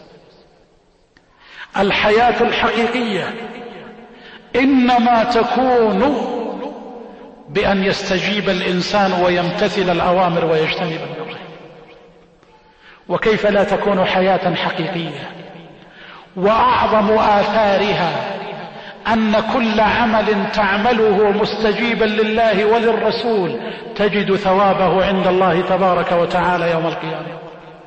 الحياة الحقيقية إنما تكون بأن يستجيب الإنسان ويمتثل الأوامر ويجتنب النواهي. وكيف لا تكون حياة حقيقية؟ وأعظم آثارها أن كل عمل تعمله مستجيبا لله وللرسول تجد ثوابه عند الله تبارك وتعالى يوم القيامة.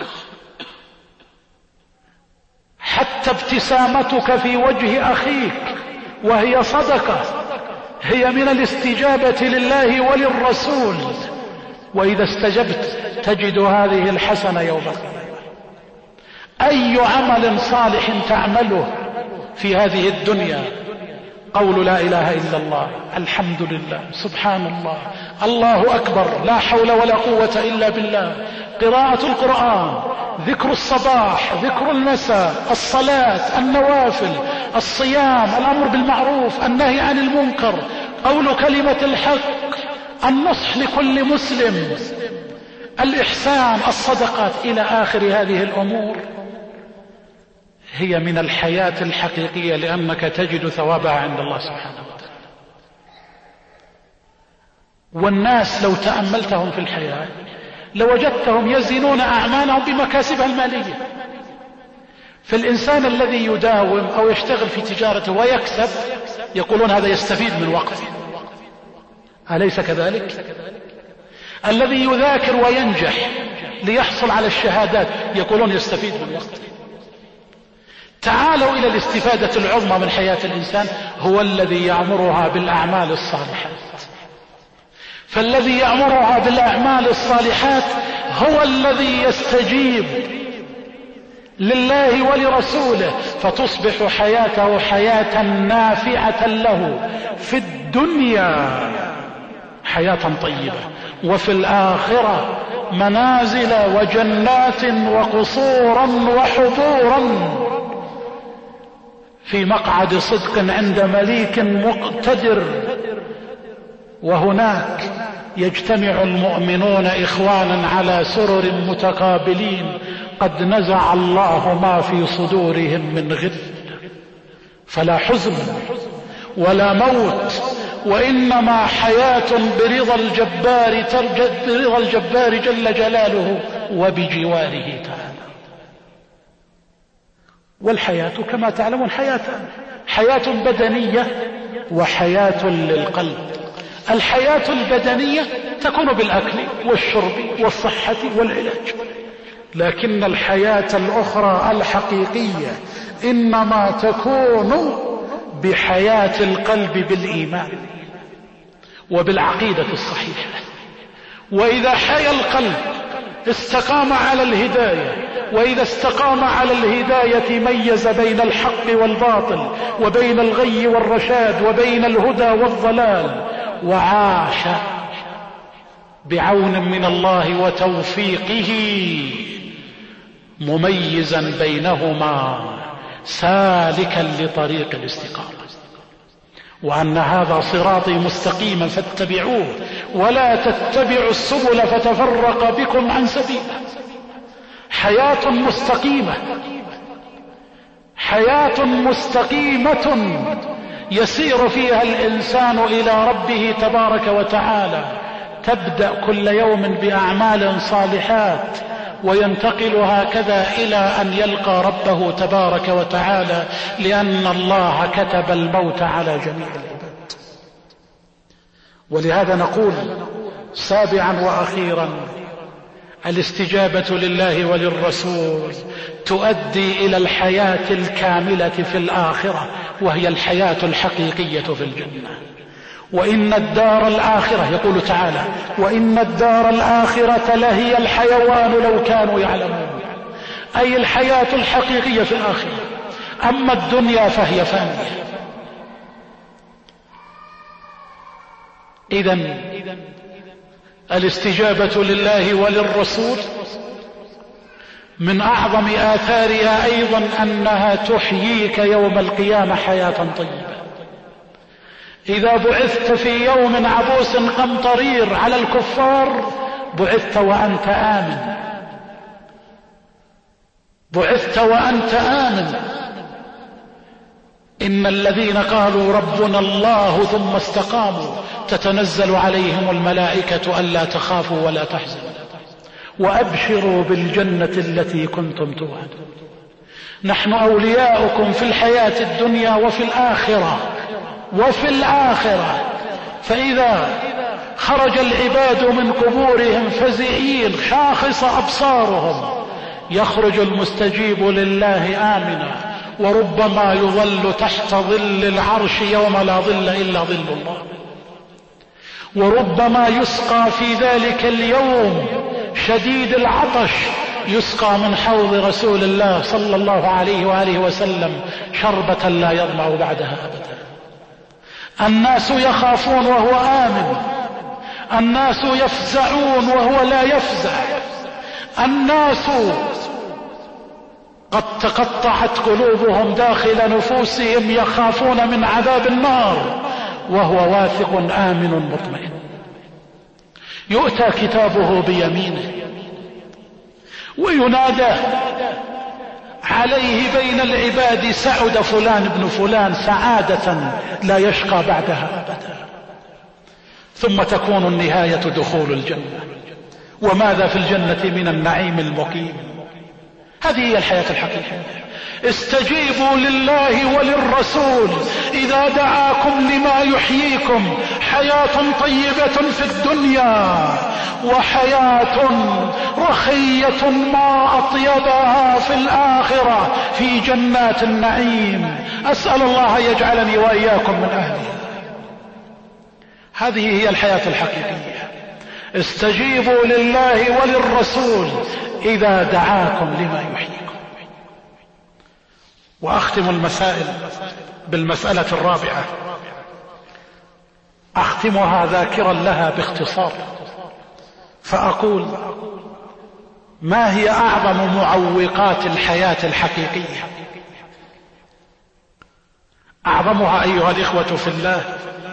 حتى ابتسامتك في وجه أخيك وهي صدقة، هي من الاستجابة لله وللرسول، وإذا استجبت تجد هذه الحسنة يوم القيامة. أي عمل صالح تعمله في هذه الدنيا، قول لا إله إلا الله، الحمد لله، سبحان الله، الله أكبر، لا حول ولا قوة إلا بالله، قراءة القرآن، ذكر الصباح، ذكر المساء، الصلاة، النوافل، الصيام، الأمر بالمعروف، النهي عن المنكر، قول كلمة الحق، النصح لكل مسلم، الإحسان، الصدقات، إلى آخر هذه الأمور، هي من الحياة الحقيقية، لأنك تجد ثوابها عند الله سبحانه وتعالى. والناس لو تأملتهم في الحياة لوجدتهم يزنون أعمالهم بمكاسبها المالية. فالإنسان الذي يداوم أو يشتغل في تجارته ويكسب يقولون هذا يستفيد من وقته، أليس كذلك؟ الذي يذاكر وينجح ليحصل على الشهادات يقولون يستفيد من وقته. تعالوا إلى الاستفادة العظمى من حياة الإنسان، هو الذي يعمرها بالأعمال الصالحات. فالذي يعمرها بالأعمال الصالحات هو الذي يستجيب لله ولرسوله، فتصبح حياته حياة نافعة له في الدنيا، حياة طيبة، وفي الآخرة منازل وجنات وقصورا وحبورا في مقعد صدق عند مليك مقتدر. وهناك يجتمع المؤمنون إخوانا على سرر متقابلين، قد نزع الله ما في صدورهم من غل، فلا حزن ولا موت، وإنما حياة برضا الجبار جل جلاله وبجواره تعالى. والحياة كما تعلمون حياة بدنية وحياة للقلب. الحياة البدنية تكون بالأكل والشرب والصحة والعلاج، لكن الحياة الأخرى الحقيقية إنما تكون بحياة القلب بالإيمان وبالعقيدة الصحيحة. وإذا حيا القلب استقام على الهداية، وإذا استقام على الهداية ميز بين الحق والباطل، وبين الغي والرشاد، وبين الهدى والضلال، وعاش بعون من الله وتوفيقه مميزا بينهما سالكا لطريق الاستقامة، وأن هذا صراطي مستقيما فاتبعوه ولا تتبعوا السبل فتفرق بكم عن سبيله. حياة مستقيمة، حياة مستقيمة يسير فيها الإنسان إلى ربه تبارك وتعالى، تبدأ كل يوم بأعمال صالحات وينتقل هكذا إلى أن يلقى ربه تبارك وتعالى، لأن الله كتب الموت على جميع العباد. ولهذا نقول سابعا وأخيرا: الاستجابة لله وللرسول تؤدي إلى الحياة الكاملة في الآخرة، وهي الحياة الحقيقية في الجنة. وإن الدار الآخرة، يقول تعالى: وإن الدار الآخرة لهي الحيوان لو كانوا يعلمون، أي الحياة الحقيقية في الآخرة. أما الدنيا فهي فانية. إذن الاستجابة لله وللرسول من أعظم آثارها أيضا أنها تحييك يوم القيامة حياة طيبة. إذا بعثت في يوم عبوس قمطرير على الكفار بعثت وأنت آمن، بعثت وأنت آمن. إن الذين قالوا ربنا الله ثم استقاموا تتنزل عليهم الملائكة ألا تخافوا ولا تحزنوا وأبشروا بالجنة التي كنتم توعدون. نحن أولياؤكم في الحياة الدنيا وفي الآخرة. فإذا خرج العباد من قبورهم فزعين شاخص أبصارهم يخرج المستجيب لله آمنا، وربما يظل تحت ظل العرش يوم لا ظل إلا ظل الله، وربما يسقى في ذلك اليوم شديد العطش يسقى من حوض رسول الله صلى الله عليه وآله وسلم شربة لا يظمأ بعدها أبدا. الناس يخافون وهو آمن، الناس يفزعون وهو لا يفزع، الناس قد تقطعت قلوبهم داخل نفوسهم يخافون من عذاب النار وهو واثق آمن مطمئن. يؤتى كتابه بيمينه وينادى عليه بين العباد: سعد فلان ابن فلان سعادة لا يشقى بعدها أبدا. ثم تكون النهاية دخول الجنة. وماذا في الجنة من النعيم المقيم؟ هذه هي الحياة الحقيقية. استجيبوا لله وللرسول إذا دعاكم لما يحييكم، حياة طيبة في الدنيا وحياة رخية ما أطيبها في الآخرة في جنات النعيم. أسأل الله يجعلني وإياكم من أهلها. هذه هي الحياة الحقيقية. استجيبوا لله وللرسول إذا دعاكم لما يحييكم. وأختم المسائل بالمسألة الرابعة، أختمها ذاكرا لها باختصار، فأقول: ما هي أعظم معوقات الحياة الحقيقية؟ أعظمها أيها الإخوة في الله،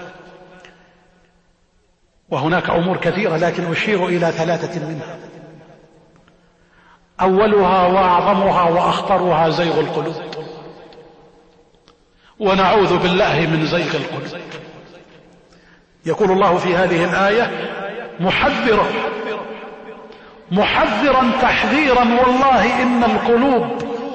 وهناك أمور كثيرة لكن أشير إلى 3 منها. أولها وأعظمها وأخطرها زيغ القلوب، ونعوذ بالله من زيغ القلوب. يقول الله في هذه الآية محذرا تحذيرا: والله إن القلوب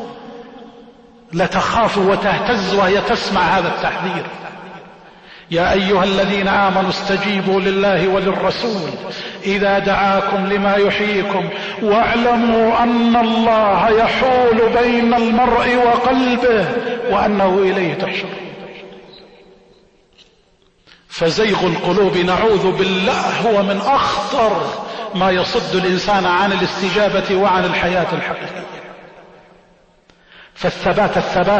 لتخاف وتهتز وهي تسمع هذا التحذير. يا أيها الذين آمنوا استجيبوا لله وللرسول إذا دعاكم لما يحييكم واعلموا أن الله يحول بين المرء وقلبه وأنه إليه تحشرون. فزيغ القلوب نعوذ بالله هو من أخطر ما يصد الإنسان عن الاستجابة وعن الحياة الحقيقية. فالثبات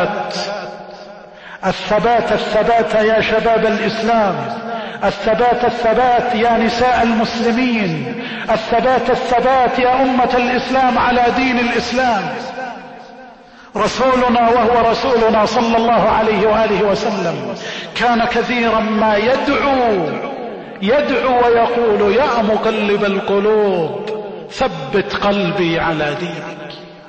الثبات يا شباب الإسلام، الثبات يا نساء المسلمين، الثبات يا أمة الإسلام على دين الإسلام. رسولنا وهو رسولنا صلى الله عليه وآله وسلم كان كثيرا ما يدعو ويقول: يا مقلب القلوب ثبت قلبي على دينك.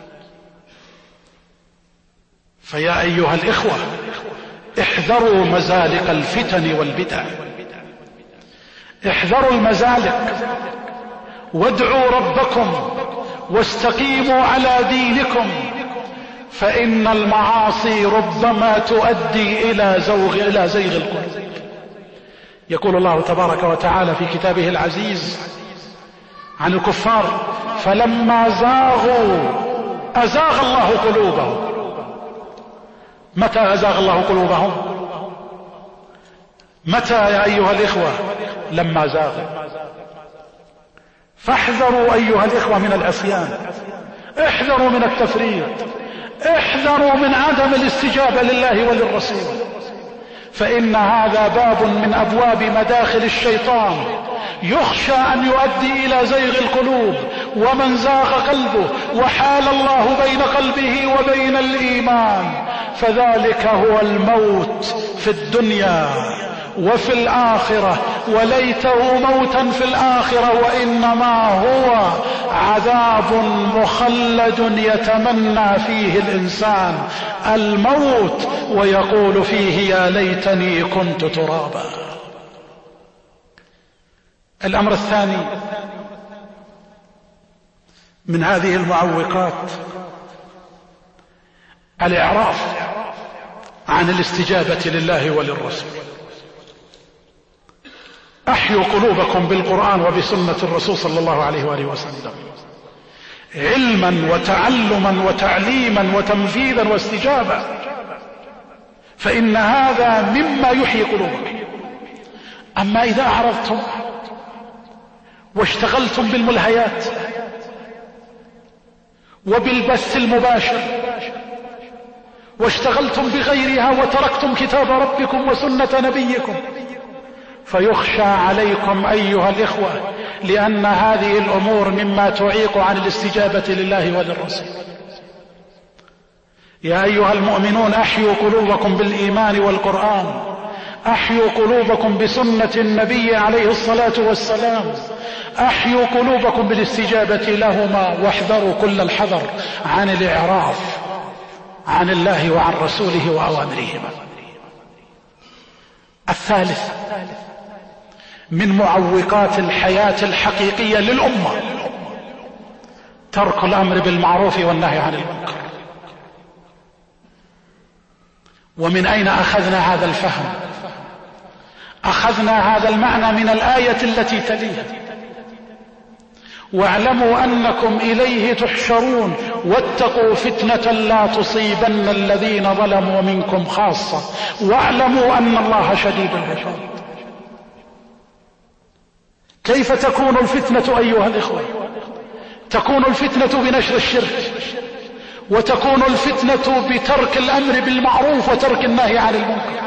فيا أيها الإخوة، احذروا مزالق الفتن والبدع، احذروا المزالق، وادعوا ربكم واستقيموا على دينكم، فإن المعاصي ربما تؤدي إلى زيغ القلوب. يقول الله تبارك وتعالى في كتابه العزيز عن الكفار: فلما زاغوا أزاغ الله قلوبهم. متى أزاغ الله قلوبهم؟ متى يا أيها الإخوة؟ لما زاغوا. فاحذروا أيها الإخوة من العصيان، احذروا من التفريط، احذروا من عدم الاستجابة لله وللرسول، فإن هذا باب من أبواب مداخل الشيطان يخشى أن يؤدي إلى زيغ القلوب. ومن زاغ قلبه وحال الله بين قلبه وبين الإيمان فذلك هو الموت في الدنيا وفي الآخرة، وليته موتا في الآخرة، وإنما هو عذاب مخلد يتمنى فيه الإنسان الموت ويقول فيه: يا ليتني كنت ترابا. الأمر الثاني من هذه المعوقات الإعراض عن الاستجابة لله وللرسول. أحيوا قلوبكم بالقرآن وبسنة الرسول صلى الله عليه وآله وسلم، علما وتعلما وتعليما وتنفيذا واستجابة، فإن هذا مما يحيي قلوبكم. أما إذا أعرضتم واشتغلتم بالملهيات وبالبث المباشر واشتغلتم بغيرها وتركتم كتاب ربكم وسنة نبيكم، فيخشى عليكم أيها الإخوة، لأن هذه الأمور مما تعيق عن الاستجابة لله وللرسول. يا أيها المؤمنون، أحيوا قلوبكم بالإيمان والقرآن، أحيوا قلوبكم بسنة النبي عليه الصلاة والسلام، أحيوا قلوبكم بالاستجابة لهما، واحذروا كل الحذر عن الإعراض عن الله وعن رسوله وأوامرهما. الثالث من معوقات الحياة الحقيقية للأمة ترك الأمر بالمعروف والنهي عن المنكر. ومن أين أخذنا هذا الفهم؟ أخذنا هذا المعنى من الآية التي تليها: واعلموا أنكم إليه تحشرون واتقوا فتنة لا تصيبن الذين ظلموا منكم خاصة واعلموا أن الله شديد العقاب. كيف تكون الفتنة أيها الإخوة؟ تكون الفتنة بنشر الشرك، وتكون الفتنة بترك الأمر بالمعروف وترك النهي عن المنكر.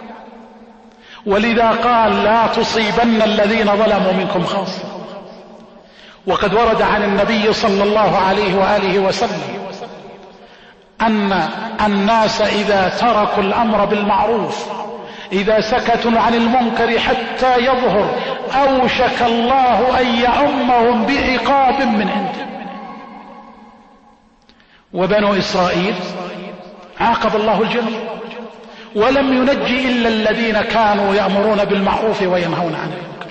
ولذا قال: لا تصيبن الذين ظلموا منكم خاصة. وقد ورد عن النبي صلى الله عليه وآله وسلم أن الناس إذا تركوا الأمر بالمعروف، إذا سكتوا عن المنكر حتى يظهر، أوشك الله أن يعمهم بعقاب من عنده. وبنو إسرائيل عاقب الله الجميع ولم ينجي إلا الذين كانوا يأمرون بالمعروف وينهون عن المنكر.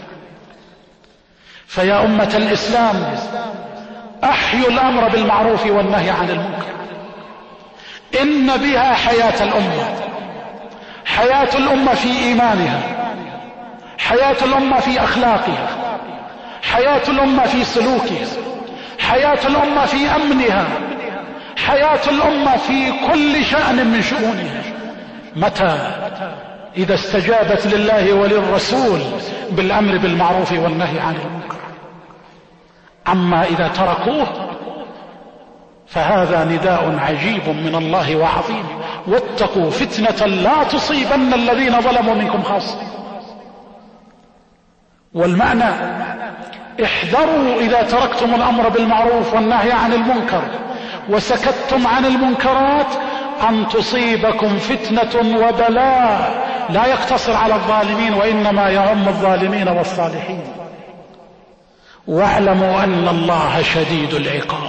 فيا أمة الإسلام، أحيوا الأمر بالمعروف والنهي عن المنكر، إن بها حياة الأمة، حياة الأمة في إيمانها، حياة الأمة في أخلاقها، حياة الأمة في سلوكها، حياة الأمة في أمنها، حياة الأمة في كل شأن من شؤونها. متى؟ إذا استجابت لله وللرسول بالأمر بالمعروف والنهي عن المنكر. أما إذا تركوه فهذا نداء عجيب من الله وعظيم: واتقوا فتنة لا تصيبن الذين ظلموا منكم خاصة. والمعنى: احذروا إذا تركتم الأمر بالمعروف والنهي عن المنكر وسكتتم عن المنكرات أن تصيبكم فتنة وبلاء لا يقتصر على الظالمين وإنما يعم الظالمين والصالحين. واعلموا أن الله شديد العقاب.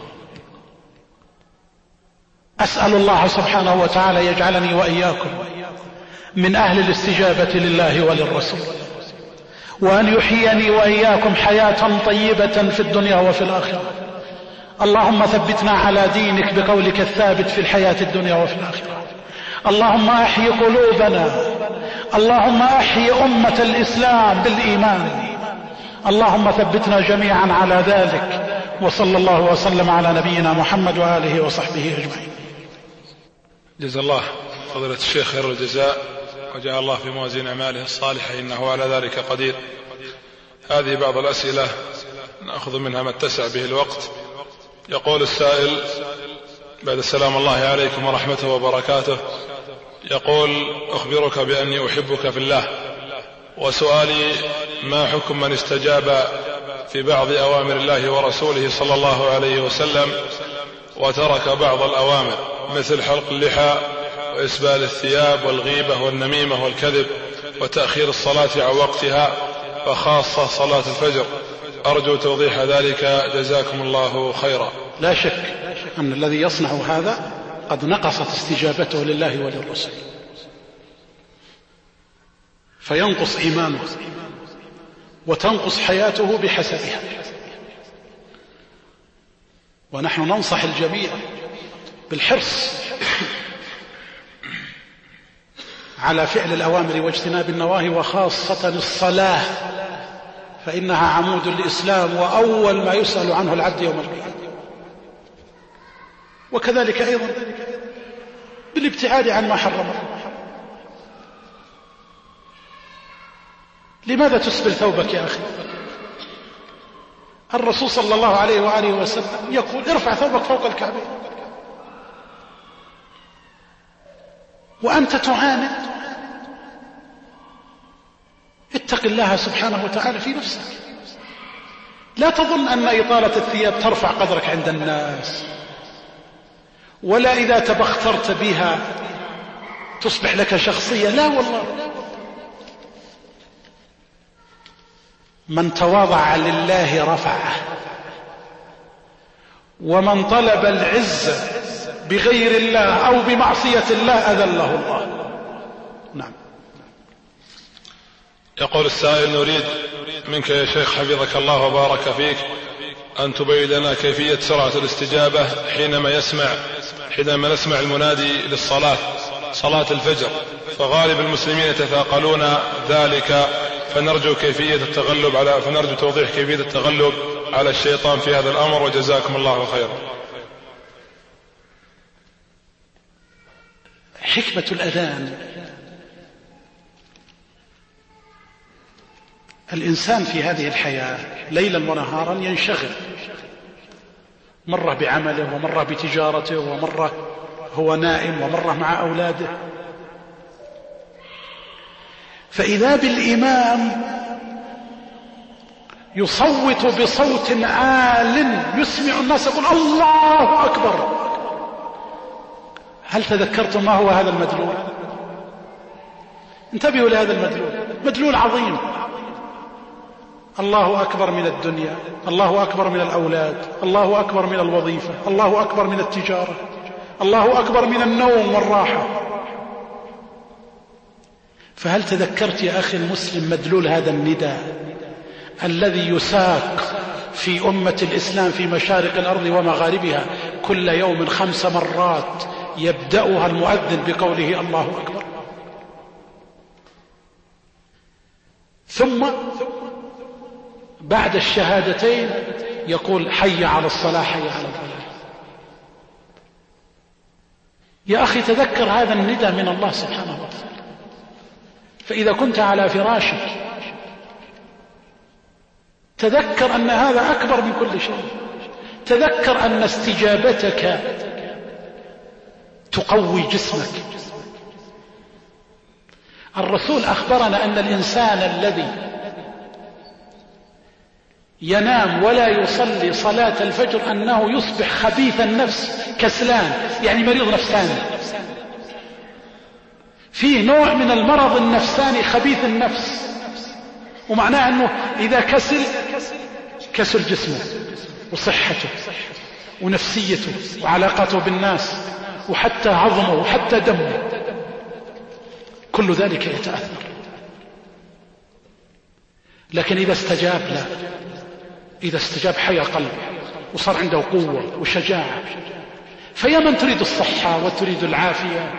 أسأل الله سبحانه وتعالى يجعلني وإياكم من أهل الاستجابة لله وللرسول، وأن يحييني وإياكم حياة طيبة في الدنيا وفي الآخرة. اللهم ثبتنا على دينك بقولك الثابت في الحياة الدنيا وفي الآخرة. اللهم أحيي قلوبنا، اللهم أحيي أمة الإسلام بالإيمان. اللهم ثبتنا جميعا على ذلك. وصلى الله وسلم على نبينا محمد وآله وصحبه أجمعين. جزا الله فضيلة الشيخ خير الجزاء وجعل الله في موازين أعماله الصالحة إنه على ذلك قدير. هذه بعض الأسئلة نأخذ منها ما اتسع به الوقت. يقول السائل بعد السلام الله عليكم ورحمته وبركاته، يقول: أخبرك بأني أحبك في الله، وسؤالي: ما حكم من استجاب في بعض أوامر الله ورسوله صلى الله عليه وسلم وترك بعض الأوامر مثل حلق اللحى وإسبال الثياب والغيبة والنميمة والكذب وتأخير الصلاة عن وقتها وخاصة صلاة الفجر؟ أرجو توضيح ذلك جزاكم الله خيرا. لا شك أن الذي يصنع هذا قد نقصت استجابته لله وللرسول، فينقص إيمانه وتنقص حياته بحسبها. ونحن ننصح الجميع بالحرص على فعل الأوامر واجتناب النواهي، وخاصة الصلاة، فإنها عمود الإسلام وأول ما يسأل عنه العبد يوم القيامة. وكذلك أيضا بالابتعاد عن ما حرم الله. لماذا تسبل ثوبك يا أخي؟ الرسول صلى الله عليه وآله وسلم يقول: ارفع ثوبك فوق الكعبين، وأنت تعاند. اتق الله سبحانه وتعالى في نفسك. لا تظن أن إطالة الثياب ترفع قدرك عند الناس، ولا إذا تبخترت بها تصبح لك شخصية، لا والله. من تواضع لله رفعه، ومن طلب العزة بغير الله أو بمعصية الله أذله الله. نعم. يقول السائل: نريد منك يا شيخ حفظك الله وبارك فيك أن تبين لنا كيفية سرعة الاستجابة حينما نسمع المنادي للصلاة، صلاة الفجر، فغالب المسلمين يتثاقلون ذلك، فنرجو توضيح كيفية التغلب على الشيطان في هذا الأمر، وجزاكم الله خيرا. حكمة الأذان: الإنسان في هذه الحياة ليلا ونهارا ينشغل، مرة بعمله ومرة بتجارته ومرة هو نائم ومرة مع أولاده. فإذا بالإمام يصوت بصوت عال يسمع الناس يقول: الله أكبر، هل تذكرتم ما هو هذا المدلول؟ انتبهوا لهذا المدلول، مدلول عظيم. الله أكبر من الدنيا، الله أكبر من الأولاد، الله أكبر من الوظيفة، الله أكبر من التجارة، الله أكبر من النوم والراحة. فهل تذكرت يا أخي المسلم مدلول هذا النداء الذي يساق في أمة الإسلام في مشارق الأرض ومغاربها كل يوم 5 مرات يبدأها المؤذن بقوله الله أكبر، ثم بعد الشهادتين يقول: حي على الصلاة، حي على الفلاح. يا أخي تذكر هذا النداء من الله سبحانه وتعالى. فإذا كنت على فراشك تذكر أن هذا أكبر من كل شيء، تذكر أن استجابتك تقوي جسمك. الرسول أخبرنا أن الإنسان الذي ينام ولا يصلي صلاة الفجر أنه يصبح خبيث النفس كسلان، يعني مريض نفساني، فيه نوع من المرض النفساني خبيث النفس، ومعناه أنه إذا كسل جسمه وصحته ونفسيته وعلاقته بالناس وحتى عظمه وحتى دمه، كل ذلك يتأثر. لكن إذا استجاب، لا، إذا استجاب حيا قلبه وصار عنده قوة وشجاعة. فيا من تريد الصحة وتريد العافية،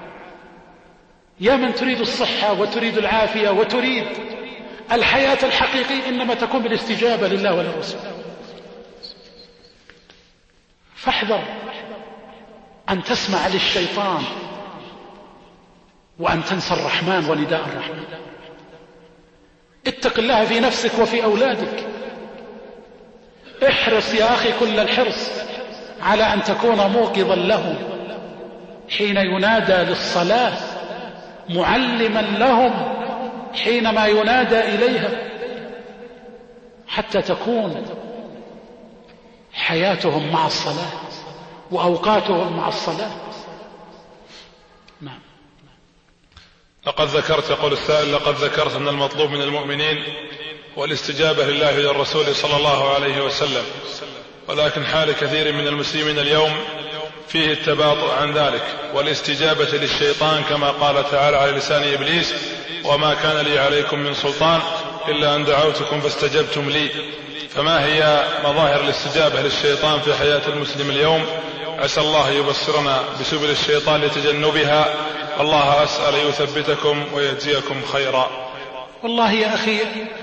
يا من تريد الصحة وتريد العافية وتريد الحياة الحقيقية، إنما تكون بالاستجابة لله وللرسول. فاحذر أن تسمع للشيطان وأن تنسى الرحمن ونداء الرحمن. اتق الله في نفسك وفي أولادك. احرص يا أخي كل الحرص على أن تكون موقظا لهم حين ينادى للصلاة، معلما لهم حينما ينادى إليها، حتى تكون حياتهم مع الصلاة وأوقاتهم مع الصلاة. نعم. لقد ذكرت، يقول السائل، لقد ذكرت أن المطلوب من المؤمنين والاستجابة لله وللرسول صلى الله عليه وسلم، ولكن حال كثير من المسلمين اليوم فيه التباطؤ عن ذلك والاستجابة للشيطان، كما قال تعالى على لسان إبليس: وما كان لي عليكم من سلطان إلا أن دعوتكم فاستجبتم لي. فما هي مظاهر الاستجابة للشيطان في حياة المسلم اليوم؟ عسى الله يبصرنا بسبل الشيطان لتجنبها. الله أسأل يثبتكم ويجزيكم خيرا. والله يا أخي،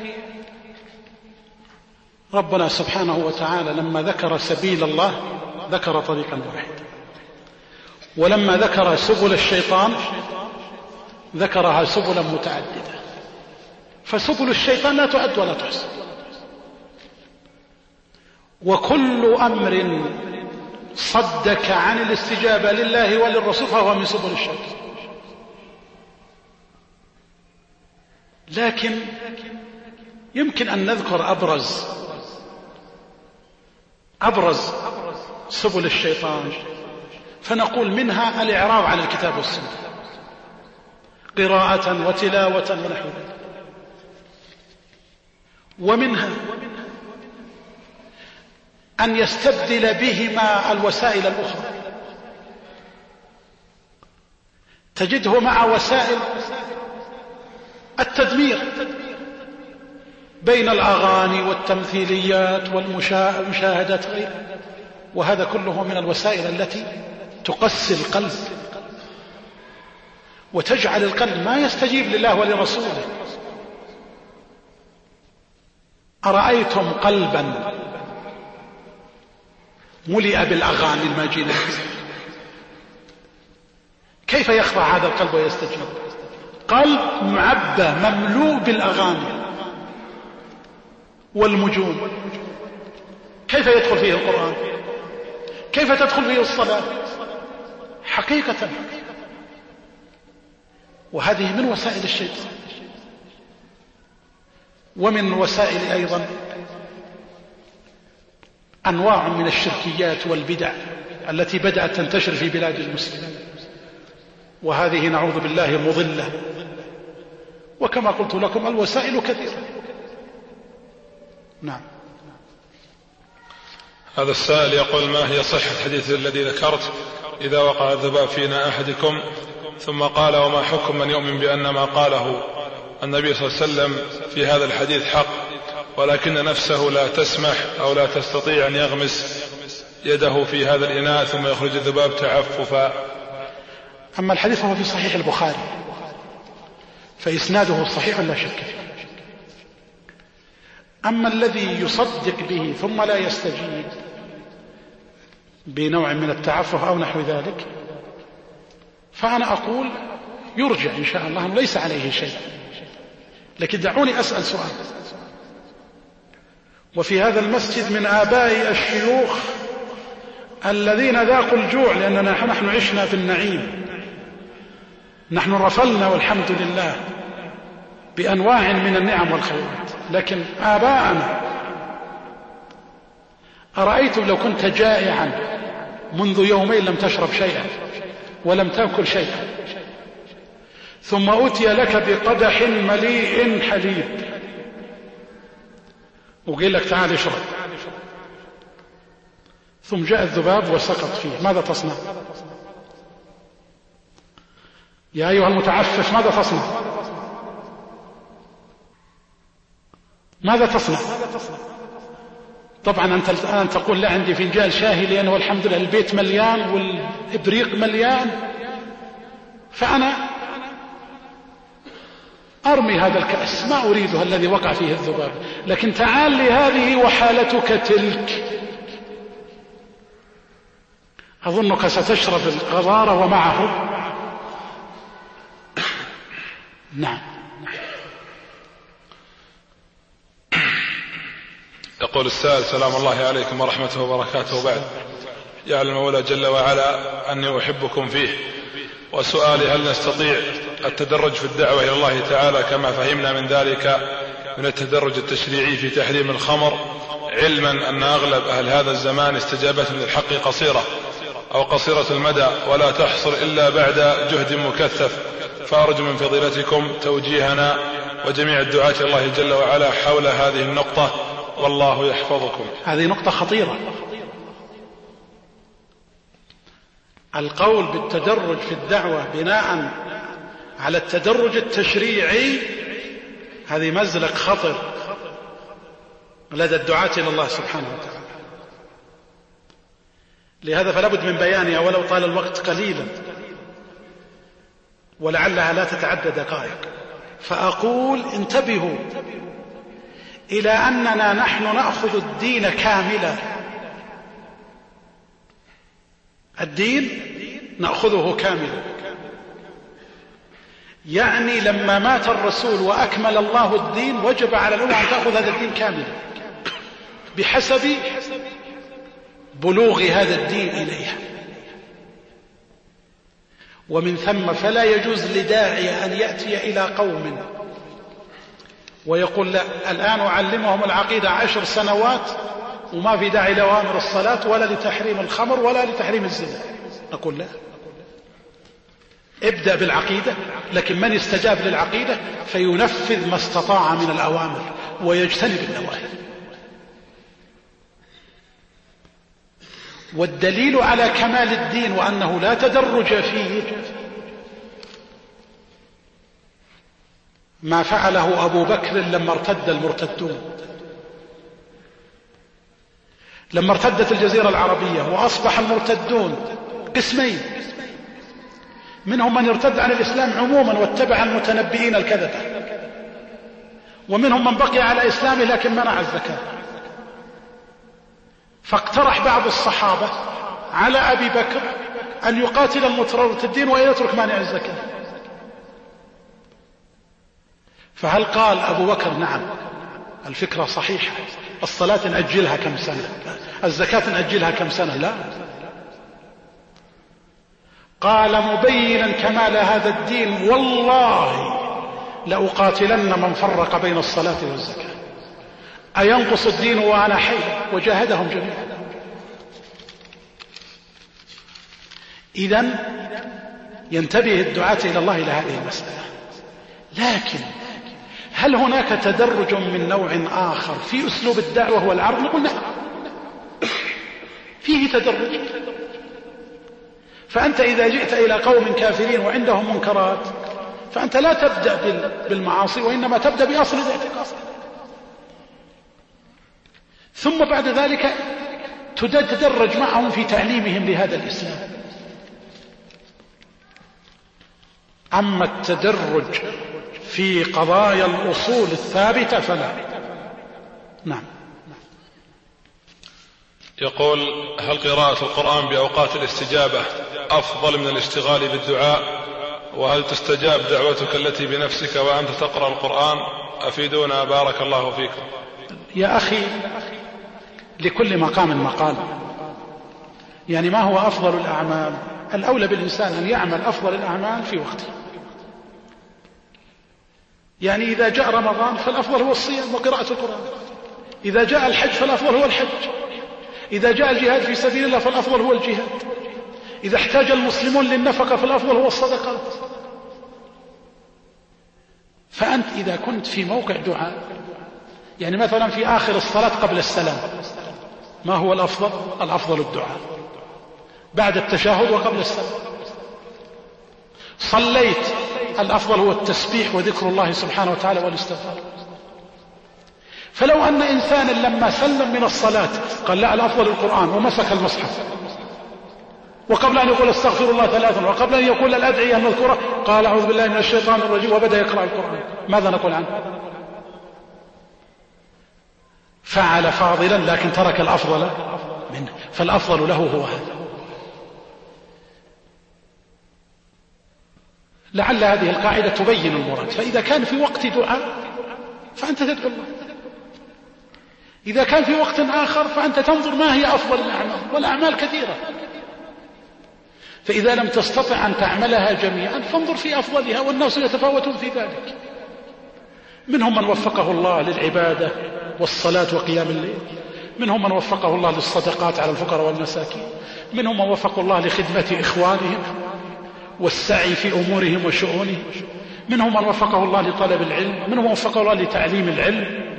ربنا سبحانه وتعالى لما ذكر سبيل الله ذكر طريقا واحدا، ولما ذكر سبل الشيطان ذكرها سبلا متعددة. فسبل الشيطان لا تعد ولا تحصى، وكل أمر صدك عن الاستجابة لله وللرسول فهو من سبل الشيطان. لكن يمكن أن نذكر أبرز سبل الشيطان، فنقول منها الإعراض عن الكتاب والسنة قراءة وتلاوة ونحو ذلك، ومنها أن يستبدل بهما الوسائل الأخرى. تجده مع وسائل التدمير بين الأغاني والتمثيليات والمشاهدات غيرها، وهذا كله من الوسائل التي تقسي القلب وتجعل القلب ما يستجيب لله ولرسوله. أرأيتم قلبا ملئ بالأغاني الماجنات كيف يخضع هذا القلب ويستجيب؟ قلب معبى مملوء بالأغاني والمجون، كيف يدخل فيه القرآن؟ كيف تدخل فيه الصلاة حقيقة؟ وهذه من وسائل الشيطان. ومن وسائل أيضا أنواع من الشركيات والبدع التي بدأت تنتشر في بلاد المسلمين، وهذه نعوذ بالله مضلة. وكما قلت لكم الوسائل كثيرة. نعم. هذا السائل يقول: ما هي صحة الحديث الذي ذكرت: إذا وقع الذباب فينا أحدكم، ثم قال: وما حكم من يؤمن بأن ما قاله النبي صلى الله عليه وسلم في هذا الحديث حق، ولكن نفسه لا تسمح أو لا تستطيع أن يغمس يده في هذا الإناء ثم يخرج الذباب تعففا؟ أما الحديث هو في صحيح البخاري فإسناده صحيح لا شك فيه. أما الذي يصدق به ثم لا يستجيب بنوع من التعفف أو نحو ذلك، فأنا أقول يرجع إن شاء الله ليس عليه شيء. لكن دعوني أسأل سؤال. وفي هذا المسجد من آباء الشيوخ الذين ذاقوا الجوع، لأننا نحن عشنا في النعيم، نحن رفلنا والحمد لله بأنواع من النعم والخيرات، لكن آباءنا أرأيتم لو كنت جائعا منذ يومين لم تشرب شيئا ولم تأكل شيئا، ثم أتي لك بقدح مليء حليب وقيل لك تعال اشرب، ثم جاء الذباب وسقط فيه، ماذا تصنع؟ يا أيها المتعفف ماذا تصنع؟ ماذا تصنع؟ طبعا أنت الآن تقول لا عندي فنجان شاهي لأنه الحمد لله البيت مليان والإبريق مليان، فأنا أرمي هذا الكأس، ما أريدها الذي وقع فيه الذباب. لكن تعال لي هذه وحالتك تلك، أظنك ستشرب الغرارة ومعه. نعم. يقول السائل: سلام الله عليكم ورحمته وبركاته، بعد. يعلم المولى جل وعلا أني أحبكم فيه، وسؤالي: هل نستطيع التدرج في الدعوة إلى الله تعالى كما فهمنا من ذلك من التدرج التشريعي في تحريم الخمر، علما أن أغلب أهل هذا الزمان استجابتهم للحق قصيرة أو قصيرة المدى ولا تحصل إلا بعد جهد مكثف، فأرجو من فضيلتكم توجيهنا وجميع الدعاة إلى الله جل وعلا حول هذه النقطة، والله يحفظكم. هذه نقطة خطيرة. القول بالتدرج في الدعوة بناء على التدرج التشريعي هذه مزلق خطر لدى الدعاة إلى الله سبحانه وتعالى. لهذا فلا بد من بيانها ولو طال الوقت قليلا، ولعلها لا تتعدى دقائق. فأقول انتبهوا إلى أننا نحن نأخذ الدين كاملا، الدين نأخذه كاملا، يعني لما مات الرسول وأكمل الله الدين وجب على الأمة أن تأخذ هذا الدين كاملا بحسب بلوغ هذا الدين إليها. ومن ثم فلا يجوز لداعية أن يأتي إلى قوم ويقول لا الآن أعلمهم العقيدة 10 سنوات وما في داعي لأوامر الصلاة ولا لتحريم الخمر ولا لتحريم الزنا. نقول لا، ابدأ بالعقيدة، لكن من استجاب للعقيدة فينفذ ما استطاع من الأوامر ويجتنب النواهي. والدليل على كمال الدين وأنه لا تدرج فيه ما فعله أبو بكر لما ارتد المرتدون، لما ارتدت الجزيرة العربية وأصبح المرتدون قسمين، منهم من ارتد عن الإسلام عموما واتبع المتنبئين الكذبة، ومنهم من بقي على إسلامه لكن منع الزكاة. فاقترح بعض الصحابة على أبي بكر أن يقاتل المرتدين وأن يترك مانع الزكاة. فهل قال أبو بكر نعم الفكرة صحيحة، الصلاة نأجلها كم سنة، الزكاة نأجلها كم سنة؟ لا، قال مبينا كمال هذا الدين والله لأقاتلن من فرق بين الصلاة والزكاة، أينقص الدين وأنا حي؟ وجاهدهم جميعا. إذن ينتبه الدعاة إلى الله إلى هذه المسألة. لكن هل هناك تدرج من نوع آخر في أسلوب الدعوة والعرض؟ نقول نعم، فيه تدرج. فأنت إذا جئت إلى قوم كافرين وعندهم منكرات فأنت لا تبدأ بالمعاصي وإنما تبدأ بأصل الاعتقاد، ثم بعد ذلك تتدرج معهم في تعليمهم لهذا الإسلام. أما التدرج في قضايا الأصول الثابتة فلا. نعم. يقول: هل قراءة القرآن بأوقات الاستجابة أفضل من الاشتغال بالدعاء؟ وهل تستجاب دعوتك التي بنفسك وأنت تقرأ القرآن؟ أفيدونا بارك الله فيكم. يا أخي، لكل مقام مقال. يعني ما هو أفضل الأعمال؟ الأولى بالإنسان أن يعمل أفضل الأعمال في وقته. يعني إذا جاء رمضان فالأفضل هو الصيام وقراءة القرآن، إذا جاء الحج فالأفضل هو الحج، إذا جاء الجهاد في سبيل الله فالأفضل هو الجهاد، إذا احتاج المسلمون للنفقة فالأفضل هو الصدقات. فأنت إذا كنت في موقع دعاء، يعني مثلا في آخر الصلاة قبل السلام، ما هو الأفضل؟ الأفضل الدعاء بعد التشهد وقبل السلام. صليت، الأفضل هو التسبيح وذكر الله سبحانه وتعالى والاستغفار. فلو أن إنسانا لما سلم من الصلاة قال لا الأفضل القرآن ومسك المصحف، وقبل أن يقول استغفر الله 3 وقبل أن يقول الأدعية المذكورة قال أعوذ بالله من الشيطان الرجيم وبدأ يقرأ القرآن، ماذا نقول عنه؟ فعل فاضلا لكن ترك الأفضل منه، فالأفضل له هو هذا. لعل هذه القاعدة تبين المراد. فإذا كان في وقت دعاء فأنت تدعو الله، إذا كان في وقت آخر فأنت تنظر ما هي أفضل الأعمال، والأعمال كثيرة، فإذا لم تستطع أن تعملها جميعا فانظر في أفضلها، والناس يتفاوتون في ذلك. منهم من وفقه الله للعبادة والصلاة وقيام الليل، منهم من وفقه الله للصدقات على الفقراء والمساكين، منهم من وفقه الله لخدمة إخوانهم والسعي في أمورهم وشؤونهم، منهم من وفقه الله لطلب العلم، منهم من وفقه الله لتعليم العلم،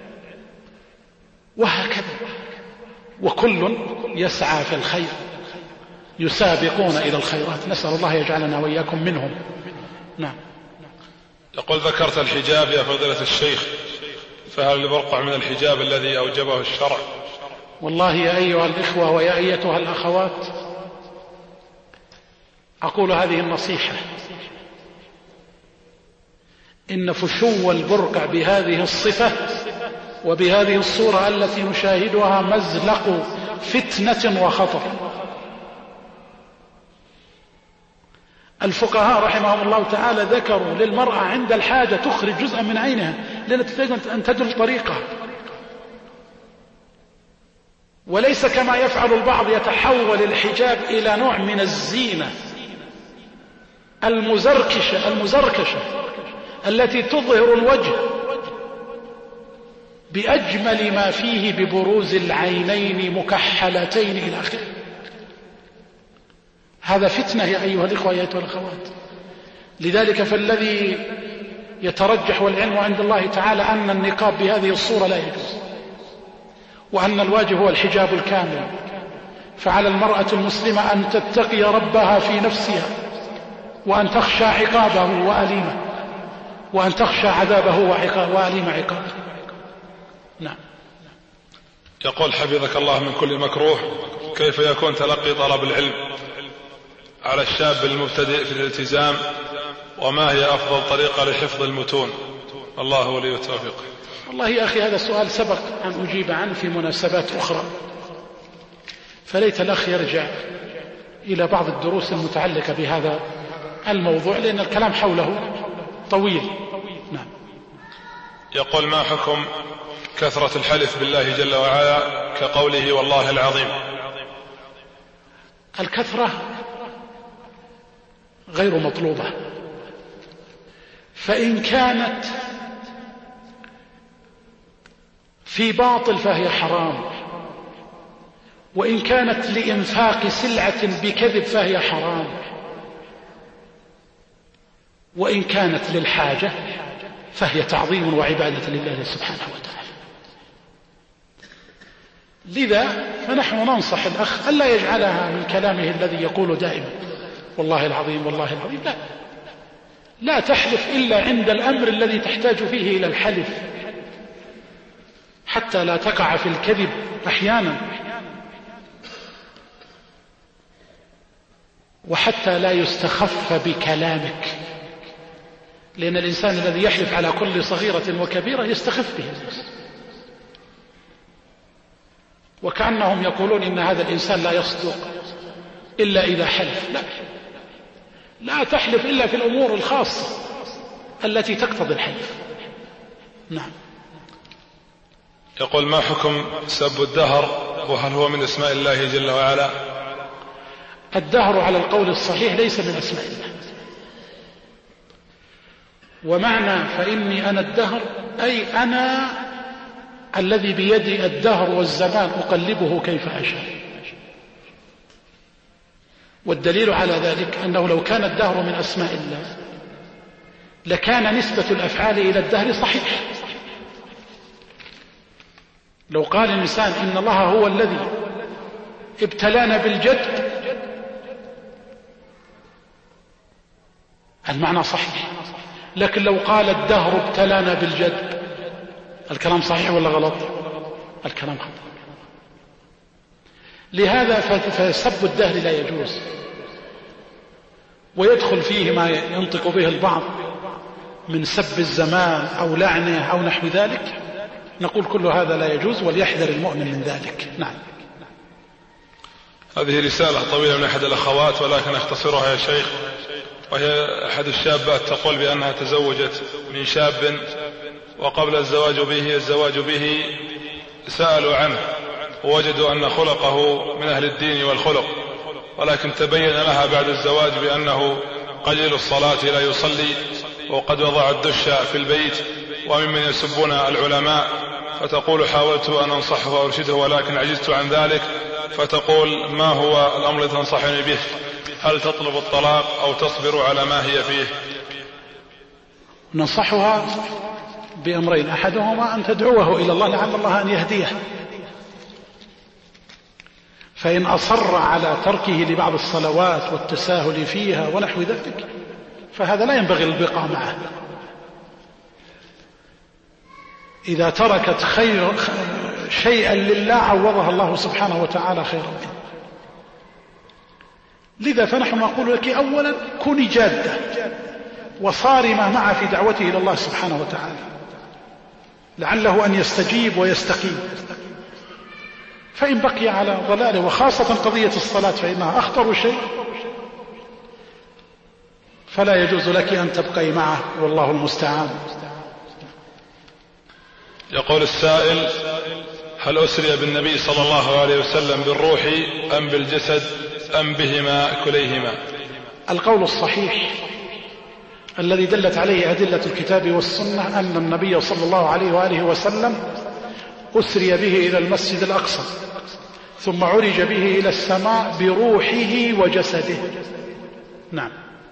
وهكذا. وكل يسعى في الخير، يسابقون إلى الخيرات، نسأل الله يجعلنا وإياكم منهم. نعم. يقول ذكرت الحجاب يا فضيلة الشيخ، فهل الفرق من الحجاب الذي أوجبه الشرع؟ والله يا أيها الإخوة ويا أيتها الأخوات، أقول هذه النصيحة: إن فشو البرقع بهذه الصفة وبهذه الصورة التي نشاهدها مزلق فتنة وخطر. الفقهاء رحمهم الله تعالى ذكروا للمرأة عند الحاجة تخرج جزءا من عينها لتستطيع أن تدل طريقها، وليس كما يفعل البعض يتحول الحجاب إلى نوع من الزينة المزركشة التي تظهر الوجه بأجمل ما فيه ببروز العينين مكحلتين إلى آخره. هذا فتنة يا أيها الإخوة يا أيها الأخوات. لذلك فالذي يترجح والعلم عند الله تعالى أن النقاب بهذه الصورة لا يجوز، وأن الواجب هو الحجاب الكامل. فعلى المرأة المسلمة أن تتقي ربها في نفسها، وأن تخشى عقابه وأليمه، وأن تخشى عذابه وأليم عقابه. نعم. يقول حفظك الله من كل مكروه، كيف يكون تلقي طلب العلم على الشاب المبتدئ في الالتزام، وما هي أفضل طريقة لحفظ المتون؟ الله ولي التوفيق. والله يا أخي هذا السؤال سبق أن أجيب عنه في مناسبات أخرى، فليت الأخ يرجع إلى بعض الدروس المتعلقة بهذا الموضوع، لأن الكلام حوله طويل. نعم. يقول ما حكم كثرة الحلف بالله جل وعلا كقوله والله العظيم؟ الكثرة غير مطلوبة، فإن كانت في باطل فهي حرام، وإن كانت لإنفاق سلعة بكذب فهي حرام، وإن كانت للحاجة فهي تعظيم وعبادة لله سبحانه وتعالى. لذا فنحن ننصح الأخ ألا يجعلها من كلامه الذي يقول دائما والله العظيم والله العظيم. لا تحلف إلا عند الأمر الذي تحتاج فيه إلى الحلف، حتى لا تقع في الكذب أحيانا، وحتى لا يستخف بكلامك، لأن الإنسان الذي يحلف على كل صغيرة وكبيرة يستخف به الناس، وكأنهم يقولون إن هذا الإنسان لا يصدق إلا إذا حلف. لا، لا تحلف إلا في الأمور الخاصة التي تقتضي الحلف. نعم. يقول ما حكم سب الدهر وهل هو من اسماء الله جل وعلا؟ الدهر على القول الصحيح ليس من اسماء الله، ومعنى فإني أنا الدهر أي أنا الذي بيدي الدهر والزمان أقلبه كيف أشاء. والدليل على ذلك أنه لو كان الدهر من أسماء الله لكان نسبة الأفعال إلى الدهر صحيح. لو قال الإنسان إن الله هو الذي ابتلانا بالجد المعنى صحيح، لكن لو قال الدهر ابتلانا بالجد الكلام صحيح ولا غلط؟ الكلام خطأ. لهذا فسب الدهر لا يجوز، ويدخل فيه ما ينطق به البعض من سب الزمان أو لعنه أو نحو ذلك. نقول كل هذا لا يجوز وليحذر المؤمن من ذلك. نعم. هذه رسالة طويلة من أحد الأخوات ولكن أختصرها يا شيخ، وهي أحد الشابات تقول بأنها تزوجت من شاب وقبل الزواج به سألوا عنه ووجدوا أن خلقه من أهل الدين والخلق، ولكن تبين لها بعد الزواج بأنه قليل الصلاة لا يصلي وقد وضع الدش في البيت وممن يسبون العلماء، فتقول حاولت أن أنصحه وأرشده ولكن عجزت عن ذلك، فتقول ما هو الأمر الذي تنصحني به؟ هل تطلب الطلاق أو تصبر على ما هي فيه؟ ننصحها بأمرين، أحدهما أن تدعوه إلى الله لعل الله أن يهديه، فإن أصر على تركه لبعض الصلوات والتساهل فيها ونحو ذلك فهذا لا ينبغي البقاء معه. إذا تركت شيئا لله عوضها الله سبحانه وتعالى خيرا منه. لذا فنحن نقول لك أولا كوني جادة وصارمة معه في دعوته إلى الله سبحانه وتعالى لعله أن يستجيب ويستقيم. فإن بقي على ضلاله وخاصة قضية الصلاة فإنها أخطر شيء فلا يجوز لك أن تبقي معه والله المستعان. يقول السائل هل أسري بالنبي صلى الله عليه وسلم بالروح أم بالجسد أم بهما كليهما؟ القول الصحيح الذي دلت عليه أدلة الكتاب والسنة أن النبي صلى الله عليه وآله وسلم أسري به إلى المسجد الأقصى ثم عرج به إلى السماء بروحه وجسده. نعم.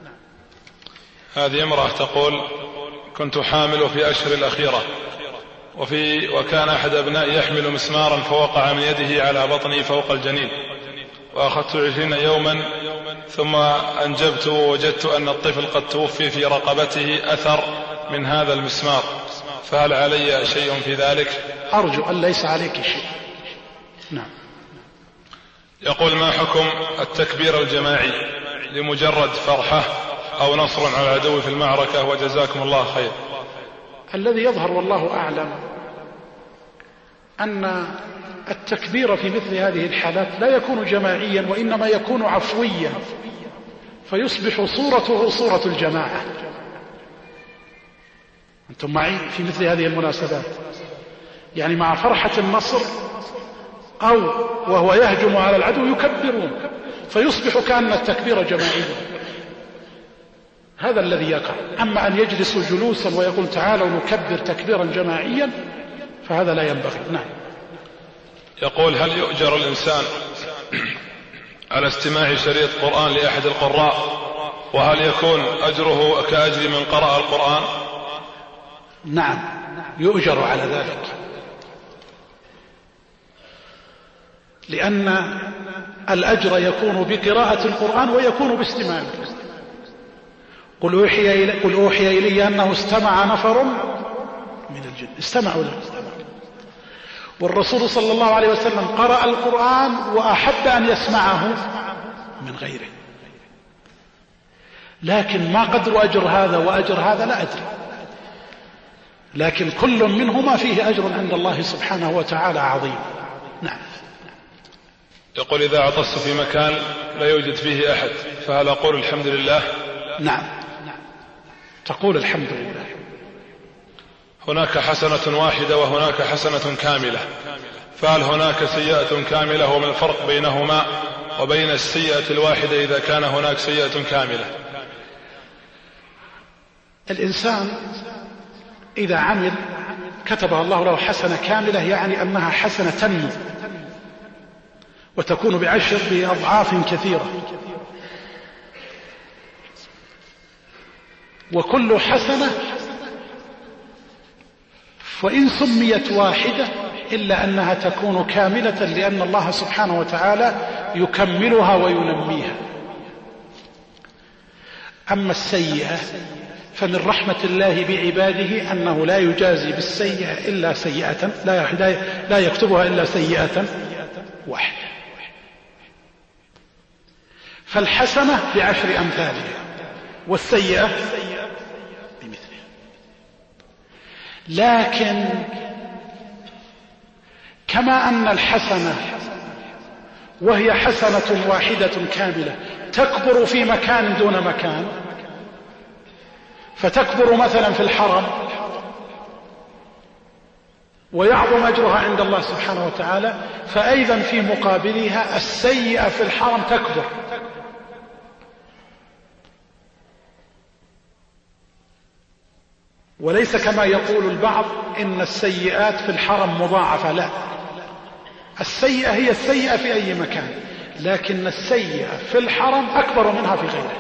هذه امرأة تقول كنت حامل في أشهر الأخيرة وكان أحد أبنائي يحمل مسمارا فوقع من يده على بطني فوق الجنين، وأخذت 20 يوما ثم أنجبت ووجدت أن الطفل قد توفي في رقبته أثر من هذا المسمار، فهل علي شيء في ذلك؟ أرجو أن ليس عليك شيء. نعم. يقول ما حكم التكبير الجماعي لمجرد فرحة أو نصر على العدو في المعركة وجزاكم الله خير؟ الذي يظهر والله أعلم أن التكبير في مثل هذه الحالات لا يكون جماعيا وإنما يكون عفويا فيصبح صورته صورة الجماعة. أنتم معي في مثل هذه المناسبات، يعني مع فرحة النصر أو وهو يهجم على العدو يكبرون فيصبح كأن التكبير جماعيا. هذا الذي يقع. أما أن يجلسوا جلوسا ويقول تعالوا نكبر تكبيرا جماعيا فهذا لا ينبغي. نعم. يقول هل يؤجر الإنسان على استماع شريط قرآن لأحد القراء، وهل يكون أجره كأجر من قرأ القرآن؟ نعم يؤجر على ذلك، لأن الأجر يكون بقراءة القرآن ويكون باستماعه. قل أوحي إلي أنه استمع نفر من الجن، استمعوا له. والرسول صلى الله عليه وسلم قرأ القرآن وأحب أن يسمعه من غيره، لكن ما قدر أجر هذا وأجر هذا لا أدري، لكن كل منهما فيه أجر عند الله سبحانه وتعالى عظيم. نعم. يقول إذا عطست في مكان لا يوجد فيه أحد فهل أقول الحمد لله نعم، تقول الحمد لله. هناك حسنة واحدة وهناك حسنة كاملة، فهل هناك سيئة كاملة وما الفرق بينهما وبين السيئة الواحدة إذا كان هناك سيئة كاملة؟ الإنسان إذا عمل كتب الله له حسنة كاملة، يعني أنها حسنة تنمو وتكون بأضعاف كثيرة، وكل حسنة وإن سميت واحدة إلا أنها تكون كاملة، لأن الله سبحانه وتعالى يكملها وينميها. أما السيئة فمن رحمة الله بعباده أنه لا يجازي بالسيئة إلا سيئة، لا يكتبها إلا سيئة واحدة. فالحسنة ب10 أمثالها والسيئة بمثلها. لكن كما أن الحسنة وهي حسنة واحدة كاملة تكبر في مكان دون مكان، فتكبر مثلا في الحرم ويعظم أجرها عند الله سبحانه وتعالى، فأيضا في مقابلها السيئة في الحرم تكبر. وليس كما يقول البعض إن السيئات في الحرم مضاعفة، لا، السيئة هي السيئة في أي مكان، لكن السيئة في الحرم أكبر منها في غيره.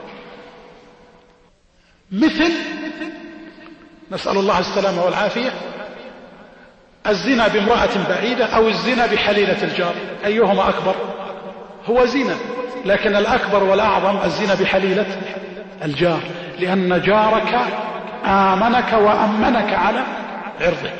مثل نسأل الله السلامة والعافية الزنا بامرأة بعيدة أو الزنا بحليلة الجار، أيهما أكبر؟ هو زنا، لكن الأكبر والأعظم الزنا بحليلة الجار، لأن جارك آمنك وأمنك على عرضه.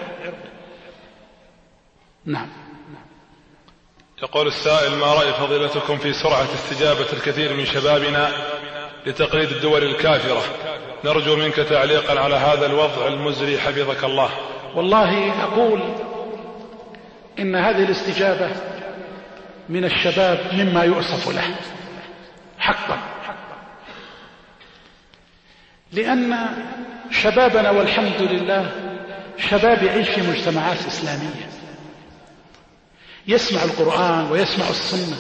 نعم. يقول السائل: ما رأي فضيلتكم في سرعة استجابة الكثير من شبابنا لتقليد الدول الكافرة؟ نرجو منك تعليقا على هذا الوضع المزري حفظك الله. والله أقول إن هذه الاستجابة من الشباب مما يؤسف له حقا، لأن شبابنا والحمد لله شباب يعيش في مجتمعات إسلامية، يسمع القرآن ويسمع السنة،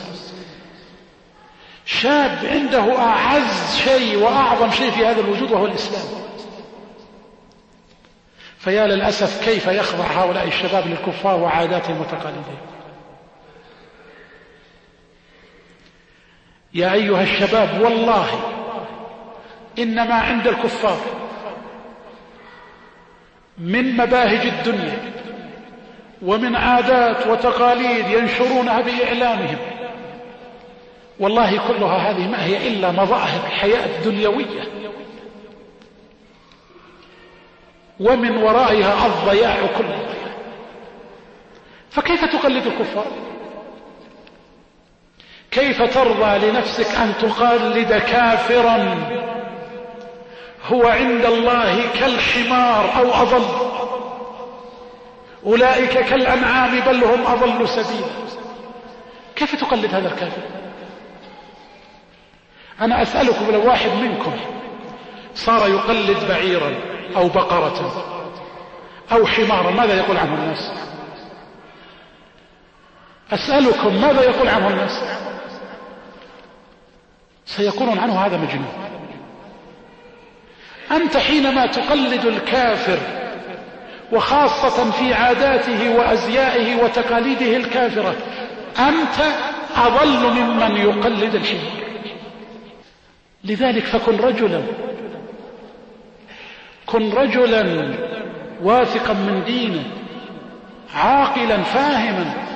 شاب عنده أعز شيء وأعظم شيء في هذا الوجود وهو الإسلام. فيا للأسف كيف يخضع هؤلاء الشباب للكفار وعاداتهم وتقاليدهم. يا أيها الشباب، والله إنما عند الكفار من مباهج الدنيا ومن عادات وتقاليد ينشرونها بإعلامهم، والله كلها هذه ما هي إلا مظاهر الحياة الدنيوية، ومن ورائها الضياع كله. فكيف تقلد الكفار؟ كيف ترضى لنفسك أن تقلد كافرا هو عند الله كالحمار أو أضل؟ أولئك كالأنعام بل هم أضل سبيلا. كيف تقلد هذا الكافر؟ أنا أسألكم، لو واحد منكم صار يقلد بعيرا أو بقرة أو حمارا ماذا يقول عنه الناس؟ أسألكم ماذا يقول عنه الناس؟ سيقولون عنه هذا مجنون. أنت حينما تقلد الكافر وخاصة في عاداته وأزيائه وتقاليده الكافرة أنت أضل ممن يقلد الحمار. لذلك فكن رجلا، كن رجلا واثقا من دينه، عاقلا فاهما،